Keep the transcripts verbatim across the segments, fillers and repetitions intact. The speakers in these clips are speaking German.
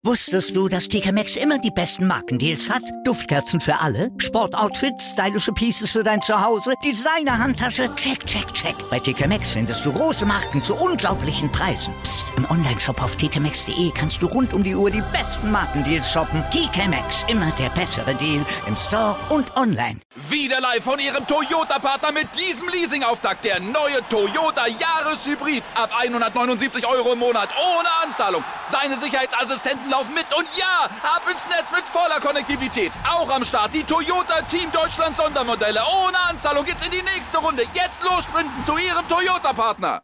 Wusstest du, dass T K Maxx immer die besten Markendeals hat? Duftkerzen für alle, Sportoutfits, stylische Pieces für dein Zuhause, Designer-Handtasche, check, check, check. Bei T K Maxx findest du große Marken zu unglaublichen Preisen. Psst. Im Onlineshop auf t k maxx punkt d e kannst du rund um die Uhr die besten Markendeals shoppen. T K Maxx, immer der bessere Deal im Store und online. Wieder live von Ihrem Toyota-Partner mit diesem Leasing-Auftakt. Der neue Toyota Jahreshybrid. Ab hundertneunundsiebzig Euro im Monat. Ohne Anzahlung. Seine Sicherheitsassistenten laufen mit. Und ja, ab ins Netz mit voller Konnektivität. Auch am Start die Toyota Team Deutschland Sondermodelle. Ohne Anzahlung geht's in die nächste Runde. Jetzt los sprinten zu Ihrem Toyota-Partner.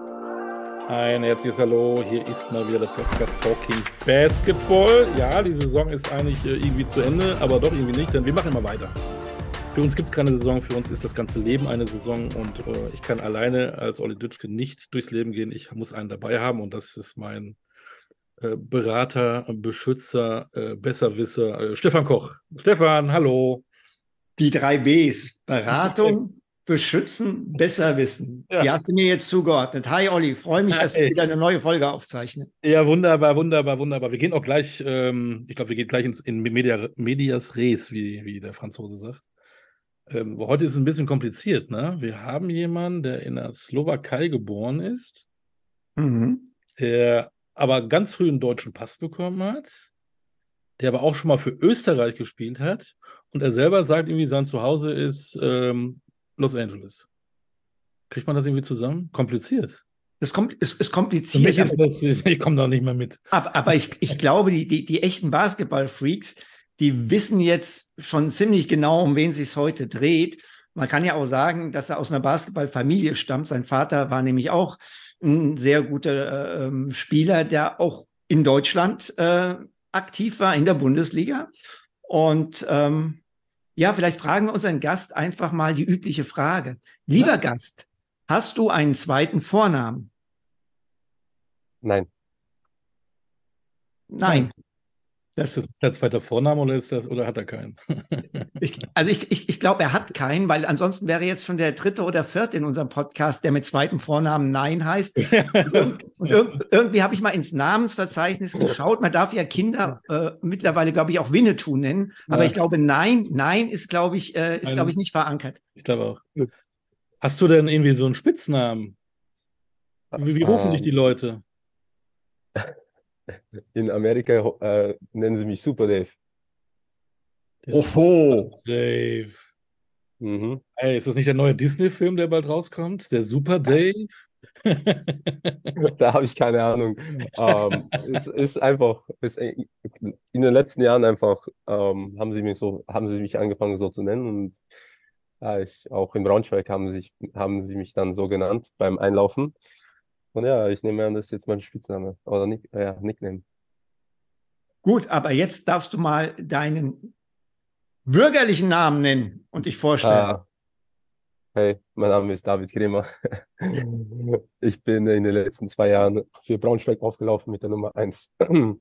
Ein herzliches Hallo, hier ist mal wieder der Podcast Talking Basketball. Ja, die Saison ist eigentlich äh, irgendwie zu Ende, aber doch irgendwie nicht, denn wir machen immer weiter. Für uns gibt es keine Saison, für uns ist das ganze Leben eine Saison und äh, ich kann alleine als Olli Dütschke nicht durchs Leben gehen. Ich muss einen dabei haben und das ist mein äh, Berater, Beschützer, äh, Besserwisser, äh, Stefan Koch. Stefan, hallo. Die drei Bs, Beratung, Beschützen, Besserwissen. Ja. Die hast du mir jetzt zugeordnet. Hi Olli, freue mich, Ja, dass wir echt. wieder eine neue Folge aufzeichnen. Ja, wunderbar, wunderbar, wunderbar. Wir gehen auch gleich, ähm, ich glaube, wir gehen gleich ins, in Media, Medias Res, wie, wie der Franzose sagt. Ähm, heute ist es ein bisschen kompliziert, ne? Wir haben jemanden, der in der Slowakei geboren ist, Mhm. der aber ganz früh einen deutschen Pass bekommen hat, der aber auch schon mal für Österreich gespielt hat und er selber sagt irgendwie, sein Zuhause ist ähm, Los Angeles. Kriegt man das irgendwie zusammen? Kompliziert. Das kommt, es ist Für kompliziert, mich aber, ist das, ich komme da nicht mehr mit. aber, aber ich, ich glaube, die, die, die echten Basketball-Freaks, die wissen jetzt schon ziemlich genau, um wen es sich heute dreht. Man kann ja auch sagen, dass er aus einer Basketballfamilie stammt. Sein Vater war nämlich auch ein sehr guter äh, ähm, Spieler, der auch in Deutschland äh, aktiv war, in der Bundesliga. Und ähm, ja, vielleicht fragen wir unseren Gast einfach mal die übliche Frage. Lieber Ja. Gast, hast du einen zweiten Vornamen? Nein, Nein. Ist Das, das der zweite Vorname oder ist das, oder hat er keinen? ich, also ich, ich, ich glaube, er hat keinen, weil ansonsten wäre jetzt schon der dritte oder vierte in unserem Podcast, der mit zweitem Vornamen Nein heißt. Und, irg und irg irgendwie habe ich mal ins Namensverzeichnis geschaut. Man darf ja Kinder äh, mittlerweile, glaube ich, auch Winnetou nennen. Aber Ja. ich glaube, Nein, Nein ist, glaube ich, äh, ist, Ein- glaube ich, nicht verankert. Ich glaube auch. Hast du denn irgendwie so einen Spitznamen? Wie, wie rufen dich die Ähm, Leute? in Amerika äh, nennen sie mich Super Dave. Der Oho. Dave. Mhm. Ey, ist das nicht der neue Disney-Film, der bald rauskommt? Der Super Dave? Da habe ich keine Ahnung. Ähm, es ist einfach, es, in den letzten Jahren einfach ähm, haben sie mich so, haben sie mich angefangen so zu nennen und ja, ich, auch in Braunschweig haben sich, haben sie mich dann so genannt beim Einlaufen. Und ja, ich nehme an, das ist jetzt mein Spitzname oder Nick, ja, Nickname. Gut, aber jetzt darfst du mal deinen bürgerlichen Namen nennen und dich vorstellen. Ah, hey, mein Name ist David Kremer. Ich bin in den letzten zwei Jahren für Braunschweig aufgelaufen mit der Nummer eins. Genau,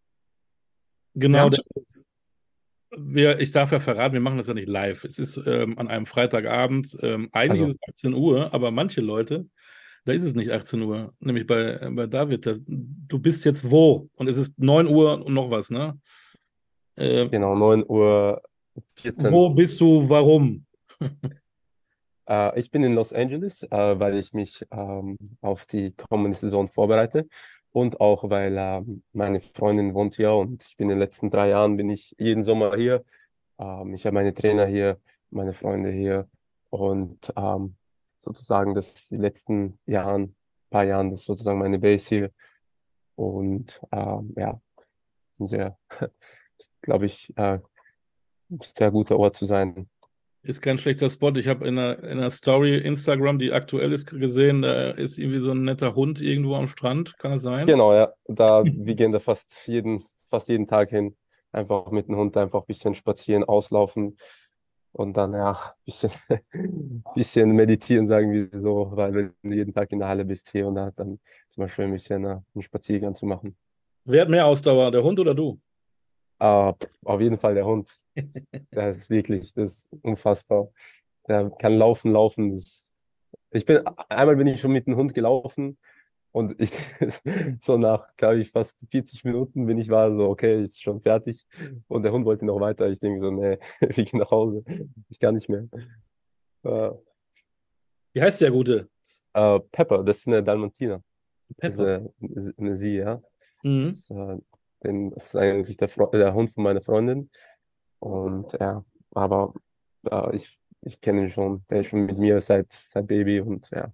Wir das ist, wir, ich darf ja verraten, wir machen das ja nicht live. Es ist ähm, an einem Freitagabend, ähm, eigentlich Also. ist es achtzehn Uhr, aber manche Leute, da ist es nicht achtzehn Uhr, nämlich bei, bei David, das, du bist jetzt wo? Und es ist neun Uhr und noch was, ne? Äh, Genau, neun Uhr vierzehn. wo bist du, warum? Äh, ich bin in Los Angeles, äh, weil ich mich ähm, auf die kommende Saison vorbereite und auch weil ähm, meine Freundin wohnt hier und ich bin in den letzten drei Jahren bin ich jeden Sommer hier. Ähm, ich habe meine Trainer hier, meine Freunde hier und ähm, sozusagen das ist die letzten Jahren, paar Jahren, das ist sozusagen meine Base hier und ähm, ja, ein sehr, glaube ich, äh, ein sehr guter Ort zu sein. Ist kein schlechter Spot. Ich habe in einer, in einer Story Instagram, die aktuell ist, gesehen, da ist irgendwie so ein netter Hund irgendwo am Strand. Kann das sein? Genau, ja. Da, wir gehen da fast jeden, fast jeden Tag hin. Einfach mit dem Hund einfach ein bisschen spazieren, auslaufen und dann ja, ein bisschen, bisschen meditieren, sagen wir so, weil wenn du jeden Tag in der Halle bist hier und da, dann ist mal schön, ein bisschen äh, einen Spaziergang zu machen. Wer hat mehr Ausdauer, der Hund oder du? Aber auf jeden Fall der Hund. Das ist wirklich, das ist unfassbar. Der kann laufen, laufen. Das, ich bin, einmal bin ich schon mit dem Hund gelaufen Und ich, so nach, glaube ich, fast vierzig Minuten bin ich war so, okay, ist schon fertig. Und der Hund wollte noch weiter. Ich denke so, nee, wir gehen nach Hause. Ich kann nicht mehr. Äh, Wie heißt der Gute? äh, Pepper, das ist eine Dalmatiner. Das ist Pepper. eine, eine Sie, ja. Mhm. Das, äh, den, das ist eigentlich der, Fre der Hund von meiner Freundin. Und ja, aber äh, ich, ich kenne ihn schon. Der ist schon mit mir seit, seit Baby und ja,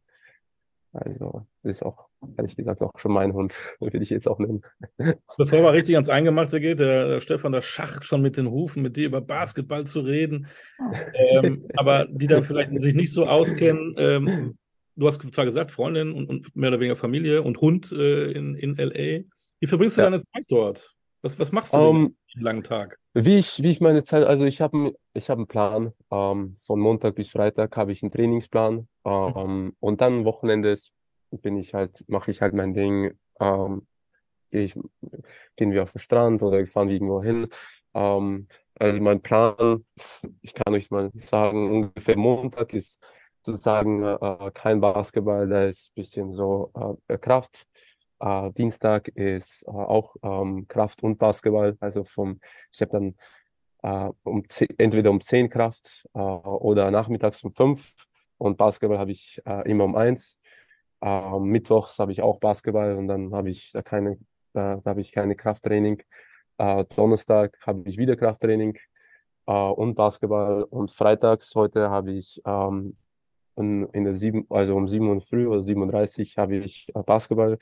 also das ist auch, ehrlich gesagt, auch schon mein Hund, würde ich jetzt auch nennen. Bevor wir richtig ans Eingemachte geht, der, der Stefan, der schacht schon mit den Hufen, mit dir über Basketball zu reden. Ähm, aber die dann vielleicht sich nicht so auskennen, ähm, du hast zwar gesagt, Freundin und, und mehr oder weniger Familie und Hund äh, in, in L A. Wie verbringst du Ja. deine Zeit dort? Was, was machst du den Ähm, langen Tag? wie ich, wie ich meine Zeit, also ich habe ich hab einen Plan. Ähm, von Montag bis Freitag habe ich einen Trainingsplan. Ähm, und dann Wochenendes bin ich halt, mache ich halt mein Ding. Ähm, gehe ich, gehen wir auf den Strand oder fahren wir irgendwo hin. Ähm, also mein Plan, ich kann euch mal sagen, ungefähr Montag ist sozusagen äh, kein Basketball, da ist ein bisschen so äh, Kraft. Äh, Dienstag ist äh, auch ähm, Kraft und Basketball. Also vom, ich habe dann äh, um zehn, entweder um zehn Kraft äh, oder nachmittags um fünf und Basketball habe ich äh, immer um eins. Äh, mittwochs habe ich auch Basketball und dann habe ich da keine, da, da habe ich keine Krafttraining. Äh, Donnerstag habe ich wieder Krafttraining äh, und Basketball und freitags heute habe ich ähm, in, in der sieben, also um sieben Uhr früh oder sieben Uhr dreißig habe ich äh, Basketball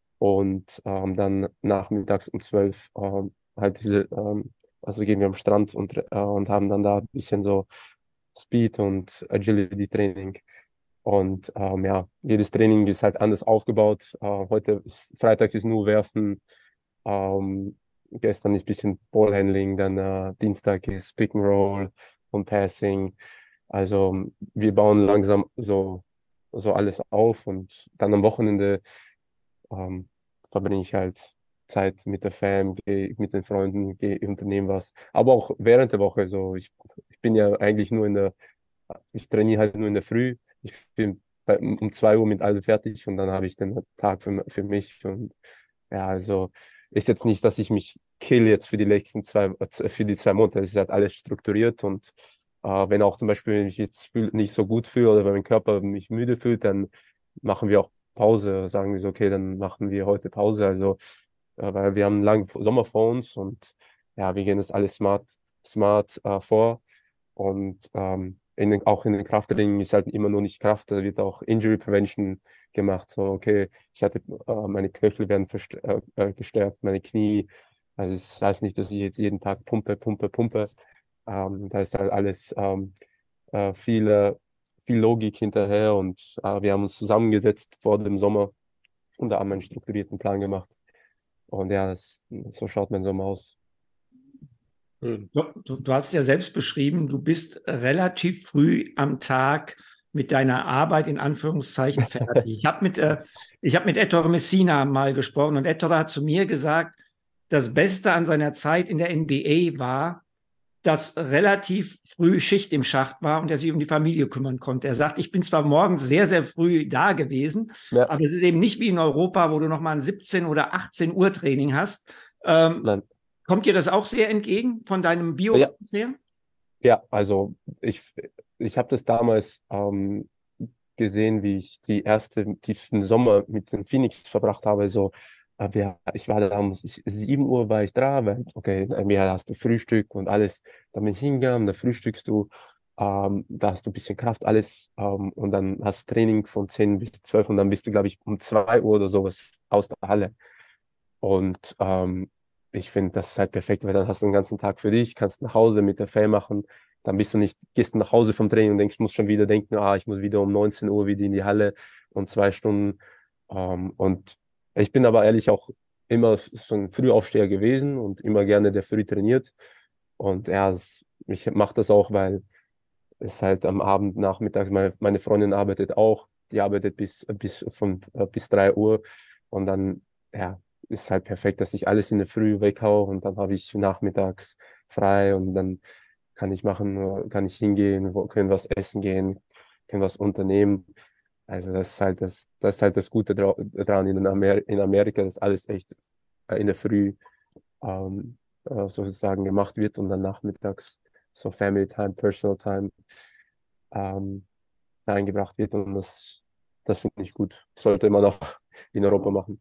und ähm, dann nachmittags um zwölf ähm, halt diese, ähm, also gehen wir am Strand und, äh, und haben dann da ein bisschen so Speed und Agility Training. Und ähm, ja, jedes Training ist halt anders aufgebaut. Äh, heute ist, Freitags ist nur Werfen, ähm, gestern ist ein bisschen Ballhandling, dann äh, Dienstag ist Pick and Roll und Passing. Also wir bauen langsam so, so alles auf und dann am Wochenende ähm, verbringe ich halt Zeit mit der Fam, gehe mit den Freunden, gehe unternehmen was. Aber auch während der Woche, so ich, ich bin ja eigentlich nur in der, ich trainiere halt nur in der Früh. Ich bin bei, um zwei Uhr mit allem fertig und dann habe ich den Tag für, für mich. Und ja, also ist jetzt nicht, dass ich mich kill jetzt für die nächsten zwei, für die zwei Monate. Es ist halt alles strukturiert und äh, wenn auch zum Beispiel, wenn ich jetzt fühl, nicht so gut fühle oder wenn mein Körper mich müde fühlt, dann machen wir auch Pause, sagen wir so, okay, dann machen wir heute Pause. Also, äh, weil wir haben einen langen Sommer vor uns und ja, wir gehen das alles smart, smart äh, vor. Und ähm, in den, auch in den Krafttraining ist halt immer nur nicht Kraft, da wird auch Injury Prevention gemacht. So, okay, ich hatte, äh, meine Knöchel werden verst- äh, äh, gestärkt, meine Knie. Also das heißt nicht, dass ich jetzt jeden Tag pumpe, pumpe, pumpe. Ähm, da ist halt alles ähm, äh, viele, viel Logik hinterher und äh, wir haben uns zusammengesetzt vor dem Sommer und da haben wir einen strukturierten Plan gemacht. Und ja, das, so schaut mein Sommer aus. Schön. Du, du, du hast es ja selbst beschrieben, du bist relativ früh am Tag mit deiner Arbeit in Anführungszeichen fertig. Ich habe mit, äh, ich hab mit Ettore Messina mal gesprochen und Ettore hat zu mir gesagt, das Beste an seiner Zeit in der N B A war, dass relativ früh Schicht im Schacht war und er sich um die Familie kümmern konnte. Er sagt, ich bin zwar morgens sehr, sehr früh da gewesen, Ja, aber es ist eben nicht wie in Europa, wo du noch mal ein siebzehn oder achtzehn Uhr Training hast. Ähm, nein. kommt dir das auch sehr entgegen von deinem Ja, Biorhythmus her? ja, also ich, ich habe das damals ähm, gesehen, wie ich die erste, diesen Sommer mit den Phoenix verbracht habe. So, äh, wir, ich war da um sieben Uhr war ich da, weil, okay, mir hast du Frühstück und alles. Dann bin ich hingegangen, da frühstückst du, ähm, da hast du ein bisschen Kraft, alles. Ähm, und dann hast du Training von zehn bis zwölf und dann bist du, glaube ich, um zwei Uhr oder sowas aus der Halle. Und ähm, ich finde, das ist halt perfekt, weil dann hast du den ganzen Tag für dich, kannst nach Hause mit der Fan machen. Dann bist du nicht, gehst du nach Hause vom Training und denkst, musst schon wieder denken, ah, ich muss wieder um neunzehn Uhr wieder in die Halle und zwei Stunden. Ähm, und ich bin aber ehrlich auch immer so ein Frühaufsteher gewesen und immer gerne der früh trainiert. Und ja, es, ich mache das auch, weil es halt am Abend, nachmittags, meine, meine Freundin arbeitet auch, die arbeitet bis, bis, von, äh, bis drei Uhr und dann, ja, ist halt perfekt, dass ich alles in der Früh weghau und dann habe ich nachmittags frei und dann kann ich machen, äh, kann ich hingehen, wo, können was essen gehen, können was unternehmen. Also das ist halt das, das ist halt das Gute dra- dran in Amer in Amerika, dass alles echt äh, in der Früh ähm, äh, sozusagen gemacht wird und dann nachmittags so Family Time, Personal Time ähm, eingebracht wird und das, das finde ich gut. Sollte man auch in Europa machen.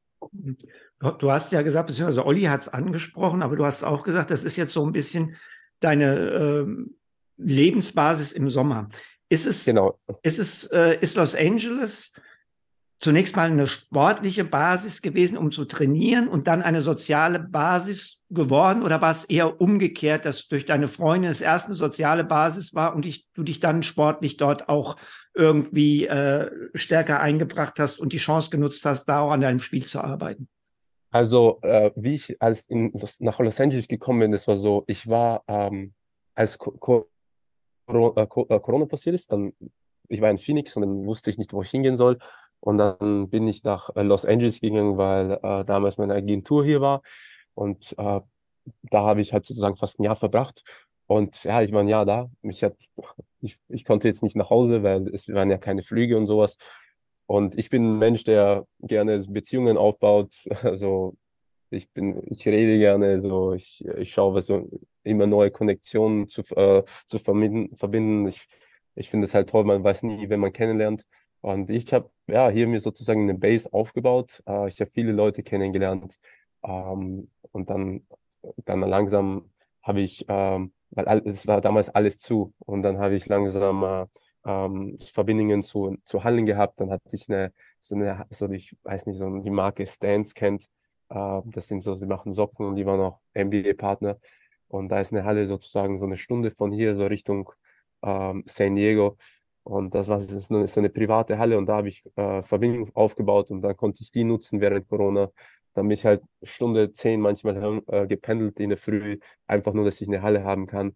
Du du hast ja gesagt, beziehungsweise Olli hat es angesprochen, aber du hast auch gesagt, das ist jetzt so ein bisschen deine ähm, Lebensbasis im Sommer. Ist es, Genau. ist es, äh, ist Los Angeles zunächst mal eine sportliche Basis gewesen, um zu trainieren und dann eine soziale Basis geworden? Oder war es eher umgekehrt, dass durch deine Freundin es erst eine soziale Basis war und ich, du dich dann sportlich dort auch irgendwie äh, stärker eingebracht hast und die Chance genutzt hast, da auch an deinem Spiel zu arbeiten? Also, äh, wie ich als in Los, nach Los Angeles gekommen bin, das war so, ich war, ähm, als Co Co Coro- äh, Co äh, Corona passiert ist, dann, ich war in Phoenix und dann wusste ich nicht, wo ich hingehen soll. Und dann bin ich nach äh, Los Angeles gegangen, weil äh, damals meine Agentur hier war. Und äh, da habe ich halt sozusagen fast ein Jahr verbracht. Und ja, ich war ein Jahr da. Mich hat, ich, ich konnte jetzt nicht nach Hause, weil es waren ja keine Flüge und sowas. Und ich bin ein Mensch, der gerne Beziehungen aufbaut. Also ich bin, ich rede gerne, so ich, ich schaue, was so immer neue Konnektionen zu, äh, zu verbinden, verbinden. Ich, ich finde es halt toll, man weiß nie, wenn man kennenlernt. Und ich habe ja hier mir sozusagen eine Base aufgebaut. Äh, ich habe viele Leute kennengelernt. Ähm, und dann, dann langsam habe ich, ähm, weil all, es war damals alles zu. Und dann habe ich langsam äh, ähm, Verbindungen zu, zu Hallen gehabt. Dann hatte ich eine, so eine, so ich weiß nicht, so die Marke Stance kennt. Äh, das sind so, sie machen Socken und die waren auch N B A-Partner. Und da ist eine Halle sozusagen so eine Stunde von hier, so Richtung ähm, San Diego. Und das war das ist eine, so eine private Halle und da habe ich äh, Verbindung aufgebaut und dann konnte ich die nutzen während Corona. Dann bin ich halt Stunde zehn manchmal äh, gependelt in der Früh, einfach nur, dass ich eine Halle haben kann.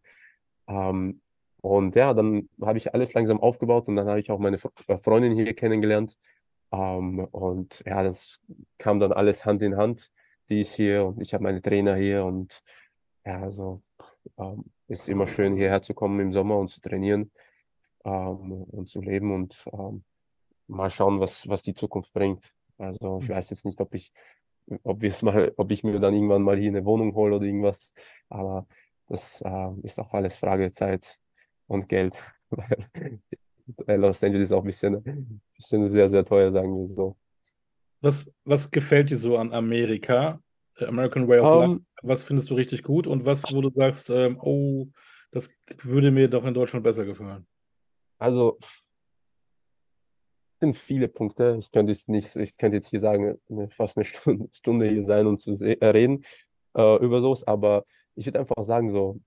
Ähm, und ja, dann habe ich alles langsam aufgebaut und dann habe ich auch meine Fre- äh, Freundin hier kennengelernt. Ähm, und ja, das kam dann alles Hand in Hand. Die ist hier und ich habe meine Trainer hier und ja, also ähm, ist immer schön hierher zu kommen im Sommer und zu trainieren ähm, und zu leben und ähm, mal schauen, was, was die Zukunft bringt. Also ich weiß jetzt nicht, ob ich, ob wir es mal, ob ich mir dann irgendwann mal hier eine Wohnung hole oder irgendwas, aber das äh, ist auch alles Frage der Zeit und Geld. Weil Los Angeles ist auch ein bisschen, bisschen sehr, sehr teuer, sagen wir so. Was, was gefällt dir so an Amerika? Äh, American Way of Life? Ähm, Was findest du richtig gut und was, wo du sagst, ähm, oh, das würde mir doch in Deutschland besser gefallen? also es sind viele Punkte. Ich könnte jetzt nicht, ich könnte jetzt hier sagen, eine, fast eine Stunde, Stunde hier sein und zu se- äh, reden äh, über sowas, aber ich würde einfach sagen, so,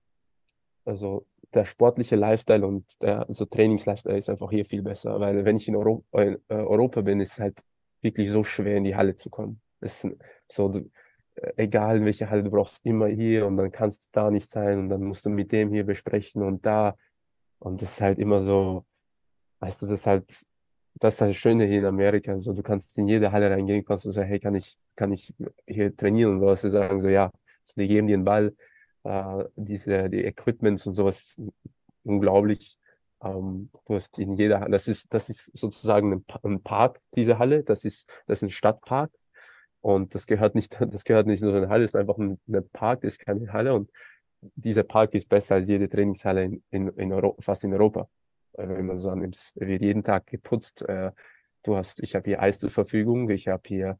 also der sportliche Lifestyle und der so Trainingslifestyle ist einfach hier viel besser, weil wenn ich in Euro äh, in, äh, Europa bin, ist es halt wirklich so schwer in die Halle zu kommen. Es ist so, du, äh, egal in welche Halle, du brauchst immer hier und dann kannst du da nicht sein und dann musst du mit dem hier besprechen und da und das ist halt immer so, weißt du, das ist halt, das ist das Schöne hier in Amerika. Also du kannst in jede Halle reingehen, kannst du sagen, hey, kann ich, kann ich hier trainieren und sowas. Sie sagen so, ja, so, die geben dir den Ball, äh, diese, die Equipments und sowas, ist unglaublich. Ähm, du hast in jeder, Halle- das ist, das ist sozusagen ein, Pa- ein Park, diese Halle. Das ist, das ist ein Stadtpark. Und das gehört nicht, das gehört nicht nur in eine Halle, es ist einfach ein, ein Park, das ist keine Halle. Und dieser Park ist besser als jede Trainingshalle in, in, in Europa, fast in Europa. Äh, Wenn man so annimmt, es wird jeden Tag geputzt. Äh, du hast, ich habe hier Eis zur Verfügung, ich habe hier,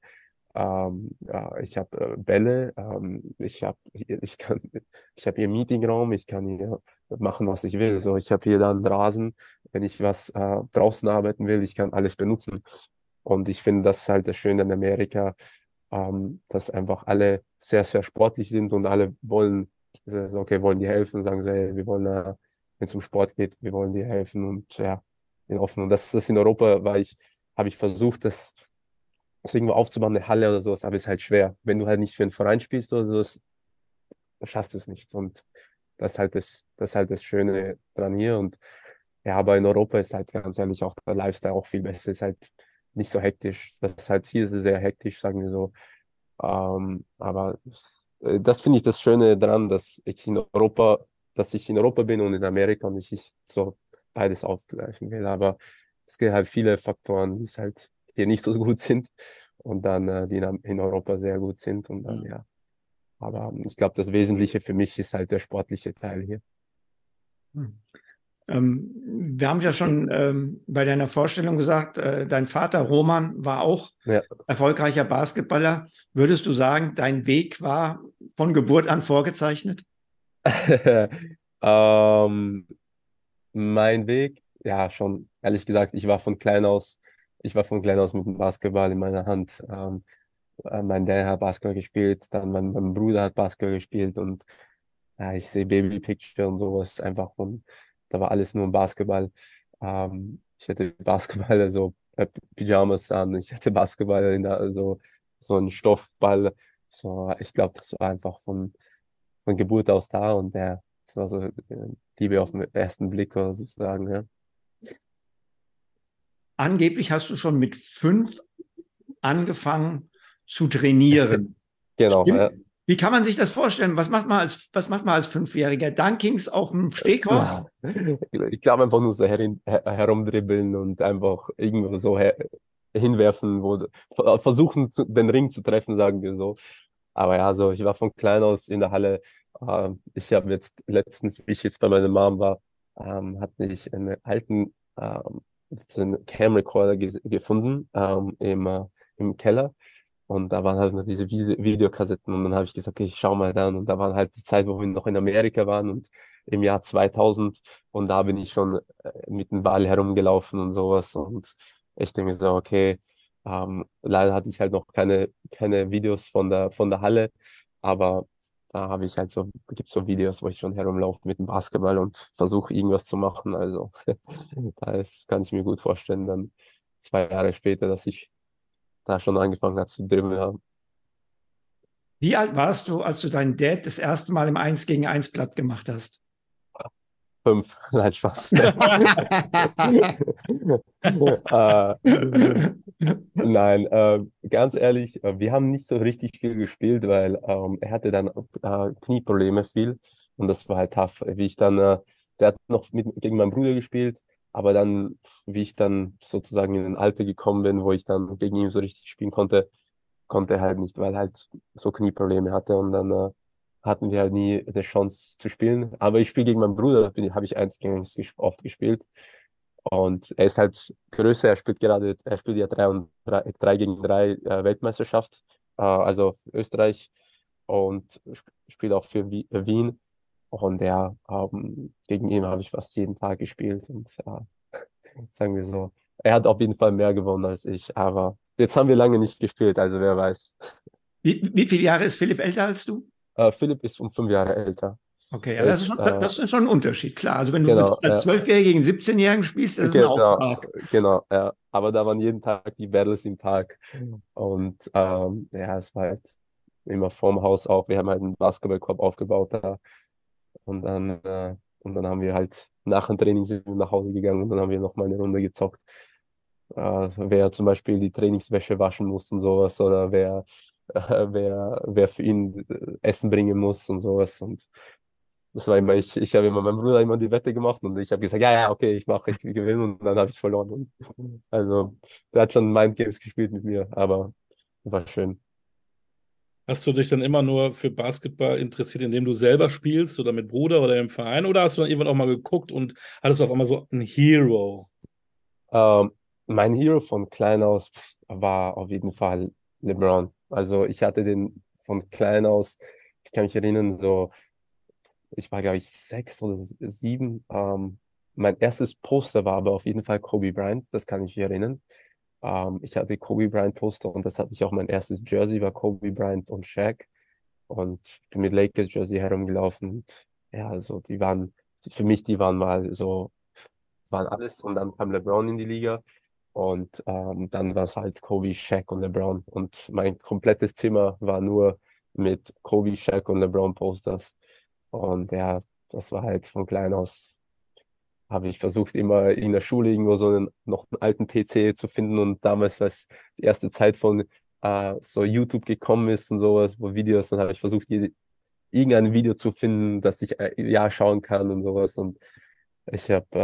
ähm, ja, ich habe äh, Bälle, ähm, ich habe, ich kann, ich habe hier Meetingraum, ich kann hier machen, was ich will. So, ich habe hier dann Rasen, wenn ich was äh, draußen arbeiten will, ich kann alles benutzen. Und ich finde, das ist halt das Schöne in Amerika, ähm, dass einfach alle sehr, sehr sportlich sind und alle wollen, also, okay, wollen dir helfen, sagen sie, hey, wir wollen, äh, wenn es um Sport geht, wir wollen dir helfen und ja, bin offen. Und das ist in Europa, weil ich, habe ich versucht, das, das irgendwo aufzubauen, eine Halle oder sowas, aber es ist halt schwer. Wenn du halt nicht für einen Verein spielst oder sowas, schaffst du es nicht. Und das ist halt das, das ist halt das Schöne dran hier. Und ja, aber in Europa ist halt ganz ehrlich auch der Lifestyle auch viel besser. Ist halt nicht so hektisch. Das ist halt hier ist es sehr hektisch, sagen wir so. Ähm, aber das, äh, das finde ich das Schöne daran, dass ich in Europa, dass ich in Europa bin und in Amerika und ich, ich so beides aufgleichen will. Aber es gibt halt viele Faktoren, die es halt hier nicht so gut sind und dann äh, die in, in Europa sehr gut sind und dann, Mhm. ja. Aber ich glaube, das Wesentliche für mich ist halt der sportliche Teil hier. Hm. Ähm, wir haben ja schon ähm, bei deiner Vorstellung gesagt, äh, dein Vater Roman war auch Ja. erfolgreicher Basketballer. Würdest du sagen, dein Weg war von Geburt an vorgezeichnet? Ähm, mein Weg, ja, schon, ehrlich gesagt, ich war von klein aus, ich war von klein aus mit dem Basketball in meiner Hand. Ähm, äh, mein Dad hat Basketball gespielt, dann mein, mein Bruder hat Basketball gespielt und ja, ich sehe Baby-Picture und sowas einfach und da war alles nur Basketball. Ähm, ich hatte Basketball, also äh, Pyjamas an, ich hatte Basketball in der, also so ein Stoffball. So, ich glaube, das war einfach von, von Geburt aus da und der, das war so äh, Liebe auf den ersten Blick oder sozusagen, ja. Angeblich hast du schon mit fünf angefangen zu trainieren. Genau, ja. Stimmt? Wie kann man sich das vorstellen? Was macht man als, was macht man als Fünfjähriger? Dunkings auf dem Stehkorb? Ja. Ich glaube einfach nur so herin, her, herumdribbeln und einfach irgendwo so her, hinwerfen, wo, versuchen, zu, den Ring zu treffen, sagen wir so. Aber ja, so, ich war von klein aus in der Halle. Ähm, ich habe jetzt letztens, wie ich jetzt bei meiner Mom war, ähm, hatte ich einen alten ähm, so einen Camrecorder ges- gefunden ähm, im, äh, im Keller. Und da waren halt noch diese Vide Videokassetten und dann habe ich gesagt, okay, ich schau mal dann. Und da waren halt die Zeit, wo wir noch in Amerika waren und im Jahr zweitausend und da bin ich schon äh, mit dem Ball herumgelaufen und sowas und ich denke so, okay, ähm, leider hatte ich halt noch keine, keine Videos von der, von der Halle, aber da habe ich halt so, gibt so Videos, wo ich schon herumlaufe mit dem Basketball und versuche irgendwas zu machen. Also da ist, kann ich mir gut vorstellen, dann zwei Jahre später, dass ich da schon angefangen habe zu dribbeln haben. Wie alt warst du, als du deinen Dad das erste Mal im Eins gegen Eins platt gemacht hast? Fünf, nein, Spaß. äh, nein, äh, ganz ehrlich, äh, wir haben nicht so richtig viel gespielt, weil ähm, er hatte dann äh, Knieprobleme viel und das war halt tough. Wie ich dann, äh, der hat noch mit, gegen meinen Bruder gespielt, aber dann, wie ich dann sozusagen in ein Alter gekommen bin, wo ich dann gegen ihn so richtig spielen konnte, konnte er halt nicht, weil er halt so Knieprobleme hatte und dann äh, hatten wir halt nie eine Chance zu spielen. Aber ich spiele gegen meinen Bruder, bin, habe ich eins gegen eins ges- oft gespielt. Und er ist halt größer, er spielt gerade, er spielt ja drei und drei, drei gegen drei äh, Weltmeisterschaft, äh, also für Österreich und sp spielt auch für Wi- äh, Wien. Und ja, ähm, gegen ihn habe ich fast jeden Tag gespielt und ja, sagen wir so. Er hat auf jeden Fall mehr gewonnen als ich, aber jetzt haben wir lange nicht gespielt, also wer weiß. Wie, wie viele Jahre ist Philipp älter als du? Äh, Philipp ist um fünf Jahre älter. Okay, ja, Er das ist ist, schon, äh, das ist schon ein Unterschied, klar. Also wenn du genau, als ja. Zwölfjähriger gegen siebzehn-Jährigen spielst, das ist ein Genau, Auftrag. genau, ja. Aber da waren jeden Tag die Battles im Park. Und ähm, ja, es war halt immer vorm Haus auch. Wir haben halt einen Basketballkorb aufgebaut da. Und dann, äh, und dann haben wir halt nach dem Training sind wir nach Hause gegangen und dann haben wir noch mal eine Runde gezockt. Äh, wer zum Beispiel die Trainingswäsche waschen muss und sowas oder wer, äh, wer, wer für ihn äh, Essen bringen muss und sowas. Und das war immer, ich, ich habe immer meinem Bruder immer die Wette gemacht und ich habe gesagt, ja, ja, okay, ich mache, ich gewinne und dann habe ich verloren. Und, also, der hat schon Mindgames gespielt mit mir, aber war schön. Hast du dich dann immer nur für Basketball interessiert, indem du selber spielst oder mit Bruder oder im Verein? Oder hast du dann irgendwann auch mal geguckt und hattest auf einmal so einen Hero? Ähm, mein Hero von klein aus war auf jeden Fall LeBron. Also ich hatte den von klein aus, ich kann mich erinnern, so, ich war, glaube ich, sechs oder s- sieben. Ähm, mein erstes Poster war aber auf jeden Fall Kobe Bryant, das kann ich mich erinnern. Ähm, ich hatte Kobe Bryant Poster und das hatte ich auch mein erstes Jersey, war Kobe Bryant und Shaq. Und ich bin mit Lakers Jersey herumgelaufen. Und ja, also die waren, für mich, die waren mal so, waren alles. Und dann kam LeBron in die Liga. Und ähm, dann war es halt Kobe, Shaq und LeBron. Und mein komplettes Zimmer war nur mit Kobe, Shaq und LeBron Posters. Und ja, das war halt von klein aus, habe ich versucht, immer in der Schule irgendwo so einen, noch einen alten P C zu finden. Und damals, als die erste Zeit von äh, so YouTube gekommen ist und sowas, wo Videos, dann habe ich versucht, jede, irgendein Video zu finden, das ich äh, ja schauen kann und sowas. Und ich habe, äh,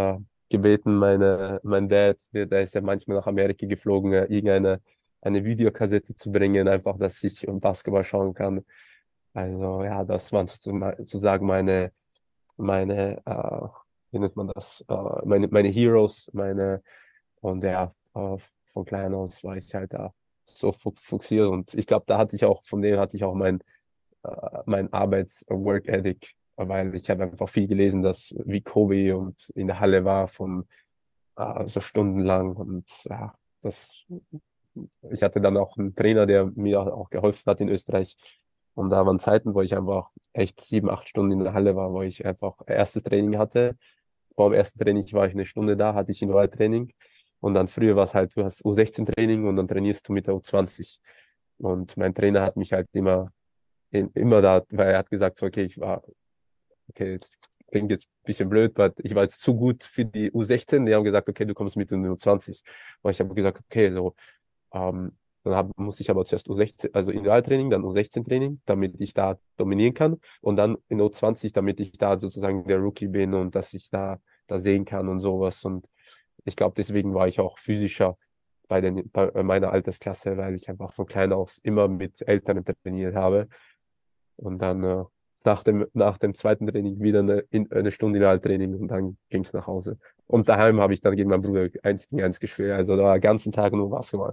gebeten, meine, mein Dad, der, der ist ja manchmal nach Amerika geflogen, äh, irgendeine eine Videokassette zu bringen, einfach, dass ich Basketball schauen kann. Also ja, das waren sozusagen meine, meine, äh, wie nennt man das, äh, meine, meine Heroes, meine, und ja, äh, von klein aus war ich halt da so fokussiert und ich glaube, da hatte ich auch, von denen hatte ich auch mein, äh, mein Arbeits-Work-Ethic, weil ich habe einfach viel gelesen, dass wie Kobe und in der Halle war von äh, so stundenlang und ja, das, ich hatte dann auch einen Trainer, der mir auch geholfen hat in Österreich. Und da waren Zeiten, wo ich einfach echt sieben, acht Stunden in der Halle war, wo ich einfach erstes Training hatte. Vor dem ersten Training war ich eine Stunde da, hatte ich Individualtraining. Und dann früher war es halt, du hast U sechzehn Training und dann trainierst du mit der U zwanzig. Und mein Trainer hat mich halt immer, immer da, weil er hat gesagt, so, okay, ich war, okay, das klingt jetzt ein bisschen blöd, aber ich war jetzt zu gut für die U sechzehn. Die haben gesagt, okay, du kommst mit in die U zwanzig. Und ich habe gesagt, okay, so, ähm, dann hab, musste ich aber zuerst U sechzehn, also Individualtraining, dann U sechzehn Training, damit ich da dominieren kann. Und dann in U zwanzig, damit ich da sozusagen der Rookie bin und dass ich da, da sehen kann und sowas. Und ich glaube, deswegen war ich auch physischer bei, den, bei meiner Altersklasse, weil ich einfach von klein aus immer mit Älteren trainiert habe. Und dann äh, nach dem, nach dem zweiten Training wieder eine, eine Stunde Individualtraining und dann ging es nach Hause. Und daheim habe ich dann gegen meinen Bruder eins gegen eins gespielt. Also da war den ganzen Tag nur Basketball.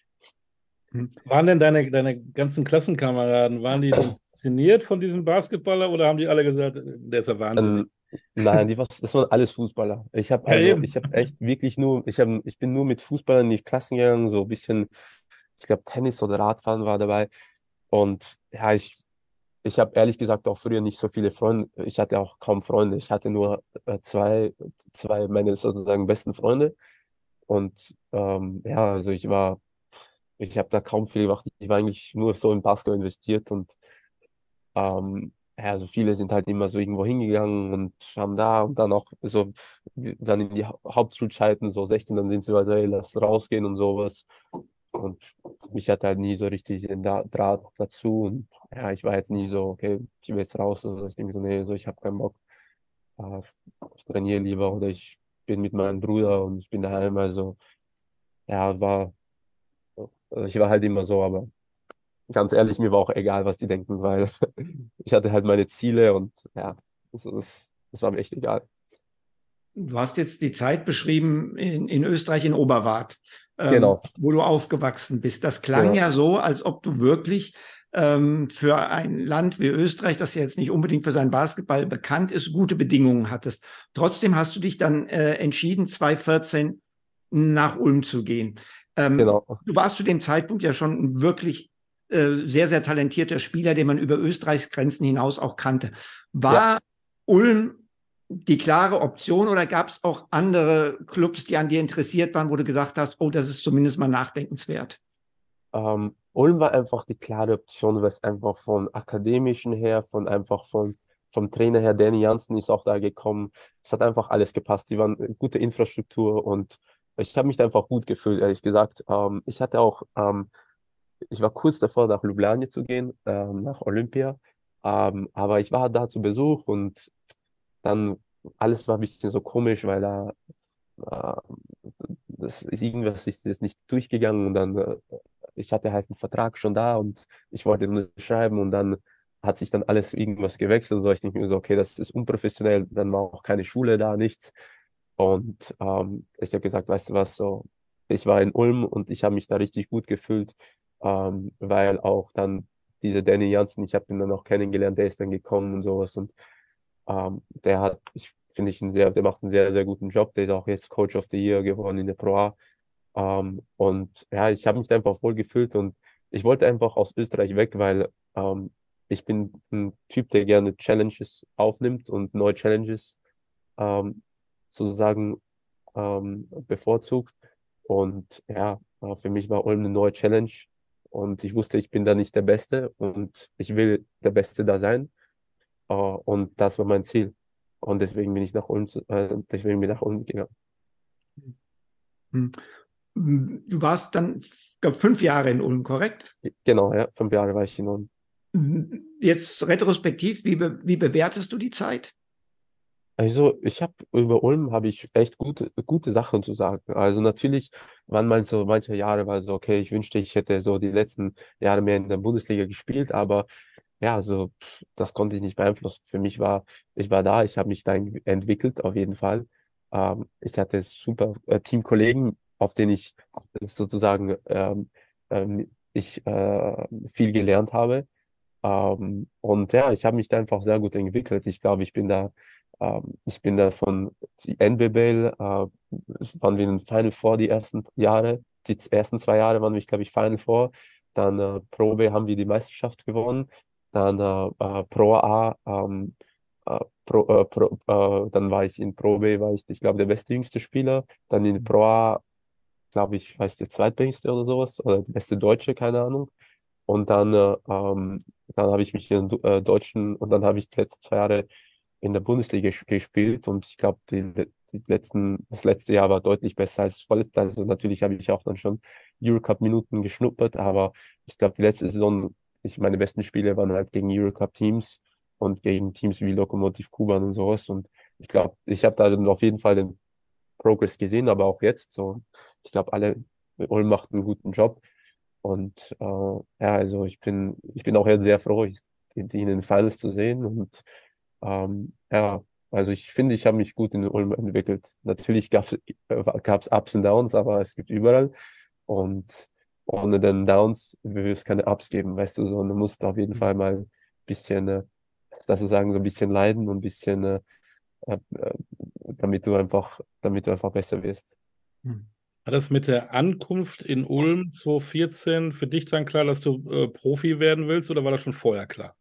Waren denn deine, deine ganzen Klassenkameraden, waren die, die fasziniert von diesem Basketballer oder haben die alle gesagt, der ist ja wahnsinnig? Ähm, nein, die, das waren alles Fußballer. Ich habe Ja, also, eben. ich habe echt wirklich nur, ich habe, ich bin nur mit Fußballern in die Klassen gegangen, so ein bisschen, ich glaube Tennis oder Radfahren war dabei. Und ja, ich, ich habe ehrlich gesagt auch früher nicht so viele Freunde. Ich hatte auch kaum Freunde. Ich hatte nur äh, zwei, zwei meine sozusagen besten Freunde. Und ähm, ja, also ich war, ich habe da kaum viel gemacht. Ich war eigentlich nur so in Basketball investiert und ähm, ja, also viele sind halt immer so irgendwo hingegangen und haben da und dann auch so dann in die Ha- Hauptschulzeiten, so sechzehn, dann sind sie also, ey, lass rausgehen und sowas. Und mich hatte halt nie so richtig den Da- Draht dazu. Und ja, ich war jetzt nie so, okay, ich will jetzt raus. Oder ich denke so, nee, so, ich habe keinen Bock. Äh, Ich trainiere lieber oder ich bin mit meinem Bruder und ich bin daheim. Also ja, war, also ich war halt immer so, aber ganz ehrlich, mir war auch egal, was die denken, weil ich hatte halt meine Ziele und ja, das, das, das war mir echt egal. Du hast jetzt die Zeit beschrieben in, in Österreich, in Oberwart, ähm, Genau, wo du aufgewachsen bist. Das klang genau. ja so, als ob du wirklich ähm, für ein Land wie Österreich, das ja jetzt nicht unbedingt für seinen Basketball bekannt ist, gute Bedingungen hattest. Trotzdem hast du dich dann äh, entschieden, zweitausendvierzehn nach Ulm zu gehen. Ähm, Genau. du warst zu dem Zeitpunkt ja schon ein wirklich äh, sehr, sehr talentierter Spieler, den man über Österreichs Grenzen hinaus auch kannte. Ja, War Ulm die klare Option oder gab es auch andere Clubs, die an dir interessiert waren, wo du gedacht hast, oh, das ist zumindest mal nachdenkenswert? ähm, Ulm war einfach die klare Option, weil es einfach von akademischen her, von einfach von vom Trainer her, Danny Jansen ist auch da gekommen. Es hat einfach alles gepasst. Die waren eine gute Infrastruktur und ich habe mich da einfach gut gefühlt, ehrlich gesagt. Ähm, ich hatte auch, ähm, ich war kurz davor, nach Ljubljana zu gehen, ähm, nach Olympia. Ähm, aber ich war da zu Besuch und dann alles war ein bisschen so komisch, weil da äh, das ist irgendwas ist das nicht durchgegangen und dann äh, ich hatte halt einen Vertrag schon da und ich wollte nur schreiben und dann hat sich dann alles irgendwas gewechselt und so. Ich denke mir so, okay, das ist unprofessionell, dann war auch keine Schule da, nichts. Und ähm, ich habe gesagt, weißt du was, so, ich war in Ulm und ich habe mich da richtig gut gefühlt, ähm, weil auch dann diese Danny Jansen, ich habe ihn dann auch kennengelernt, der ist dann gekommen und sowas und ähm, der hat, ich finde ich, einen sehr, der macht einen sehr, sehr guten Job. Der ist auch jetzt Coach of the Year geworden in der Pro A. Ähm, und ja, ich habe mich da einfach wohl gefühlt und ich wollte einfach aus Österreich weg, weil ähm, ich bin ein Typ, der gerne Challenges aufnimmt und neue Challenges ähm, sozusagen ähm, bevorzugt. Und ja, äh, für mich war Ulm eine neue Challenge und ich wusste, ich bin da nicht der Beste und ich will der Beste da sein. Äh, und das war mein Ziel. Und deswegen bin ich nach Ulm, zu- äh, deswegen bin ich nach Ulm gegangen. Hm. Du warst dann, ich glaube, fünf Jahre in Ulm, korrekt? Genau, ja, fünf Jahre war ich in Ulm. Jetzt retrospektiv, wie, be wie bewertest du die Zeit? Also ich habe über Ulm habe ich echt gute, gute Sachen zu sagen. Also natürlich waren mal so manche Jahre war so, okay, ich wünschte, ich hätte so die letzten Jahre mehr in der Bundesliga gespielt, aber ja, also pff, das konnte ich nicht beeinflussen. Für mich war, ich war da, ich habe mich da en- entwickelt, auf jeden Fall. Ähm, ich hatte super äh, Teamkollegen, auf denen ich sozusagen ähm, ähm, ich äh, viel gelernt habe. Ähm, und ja, ich habe mich da einfach sehr gut entwickelt. Ich glaube, ich bin da, ähm, ich bin da von N B B L, äh, es waren wir in den Final Four die ersten Jahre. Die z- ersten zwei Jahre waren wir, glaube ich, Final Four. Dann äh, Pro B haben wir die Meisterschaft gewonnen. Dann äh, äh, Pro A, ähm, äh, Pro, äh, Pro, äh, dann war ich in Pro B, war ich, ich glaube, der beste jüngste Spieler. Dann in Pro A, glaube ich, war ich der zweitbeste oder sowas. Oder der beste Deutsche, keine Ahnung. Und dann, äh, ähm, dann habe ich mich in den äh, deutschen und dann habe ich die letzten zwei Jahre in der Bundesliga ges- gespielt und ich glaube, die, die letzten, das letzte Jahr war deutlich besser als das vorletzte. Also natürlich habe ich auch dann schon Eurocup-Minuten geschnuppert, aber ich glaube, die letzte Saison, ich, meine besten Spiele waren halt gegen Eurocup-Teams und gegen Teams wie Lokomotiv Kuban und sowas. Und ich glaube, ich habe da dann auf jeden Fall den Progress gesehen, aber auch jetzt so. Ich glaube, alle, Ulm macht einen guten Job. Und äh, ja, also ich bin, ich bin auch jetzt sehr froh, ich, die, die in den Finals zu sehen. Und ähm, ja, also ich finde, ich habe mich gut in Ulm entwickelt. Natürlich gab es gab es Ups und Downs, aber es gibt überall. Und ohne den Downs würde es keine Ups geben, weißt du, so. Und du musst auf jeden Fall mal ein bisschen, äh, sozusagen so ein bisschen leiden und ein bisschen, äh, äh, äh, damit du einfach, damit du einfach besser wirst. Hm. War das mit der Ankunft in Ulm zwanzig vierzehn für dich dann klar, dass du äh, Profi werden willst oder war das schon vorher klar?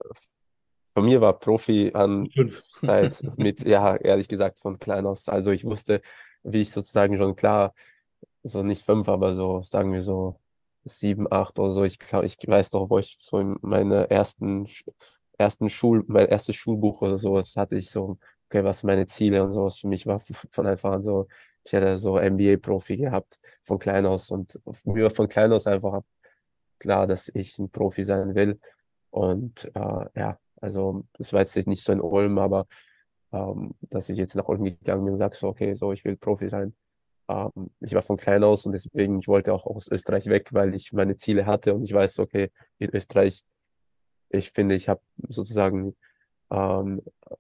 Von mir war Profi an Fünf. Zeit mit, ja, ehrlich gesagt, von klein aus. Also ich wusste, wie ich sozusagen schon klar, so nicht fünf, aber so, sagen wir so sieben, acht oder so. Ich glaube, ich weiß noch, wo ich so in meine ersten, Sch- ersten Schul, mein erstes Schulbuch oder sowas hatte ich so, okay, was sind meine Ziele und sowas. Für mich war f- von Anfang an so, ich hätte so N B A-Profi gehabt, von klein aus und mir war von klein aus einfach klar, dass ich ein Profi sein will. Und äh, ja, also das war jetzt nicht so in Ulm, aber ähm, dass ich jetzt nach Ulm gegangen bin und sage so, okay, so ich will Profi sein. Ähm, ich war von klein aus und deswegen, ich wollte auch aus Österreich weg, weil ich meine Ziele hatte und ich weiß, okay, in Österreich, ich finde, ich habe sozusagen ähm,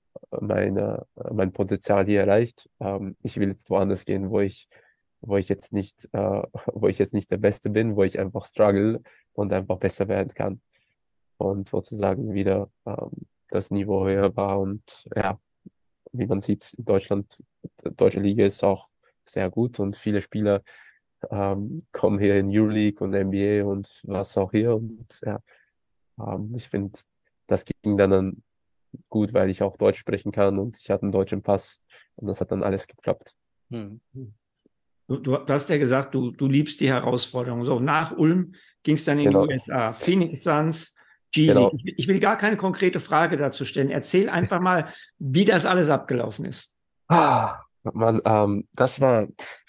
meine, mein Potenzial hier erreicht. Ähm, ich will jetzt woanders gehen, wo ich, wo ich jetzt nicht, äh, wo ich jetzt nicht der Beste bin, wo ich einfach struggle und einfach besser werden kann und sozusagen wieder ähm, das Niveau höher war. Und ja, wie man sieht, Deutschland, deutsche Liga ist auch sehr gut und viele Spieler ähm, kommen hier in Euroleague und N B A und was auch hier. Und ja, ähm, ich finde, das ging dann, dann gut, weil ich auch Deutsch sprechen kann und ich hatte einen deutschen Pass und das hat dann alles geklappt. Hm. Du, du hast ja gesagt, du, du liebst die Herausforderung. So, nach Ulm ging es dann in die Genau, U S A. Phoenix Suns, G-League. genau. Ich, will- ich will gar keine konkrete Frage dazu stellen. Erzähl einfach mal, wie das alles abgelaufen ist. Ah, Mann, ähm, das war,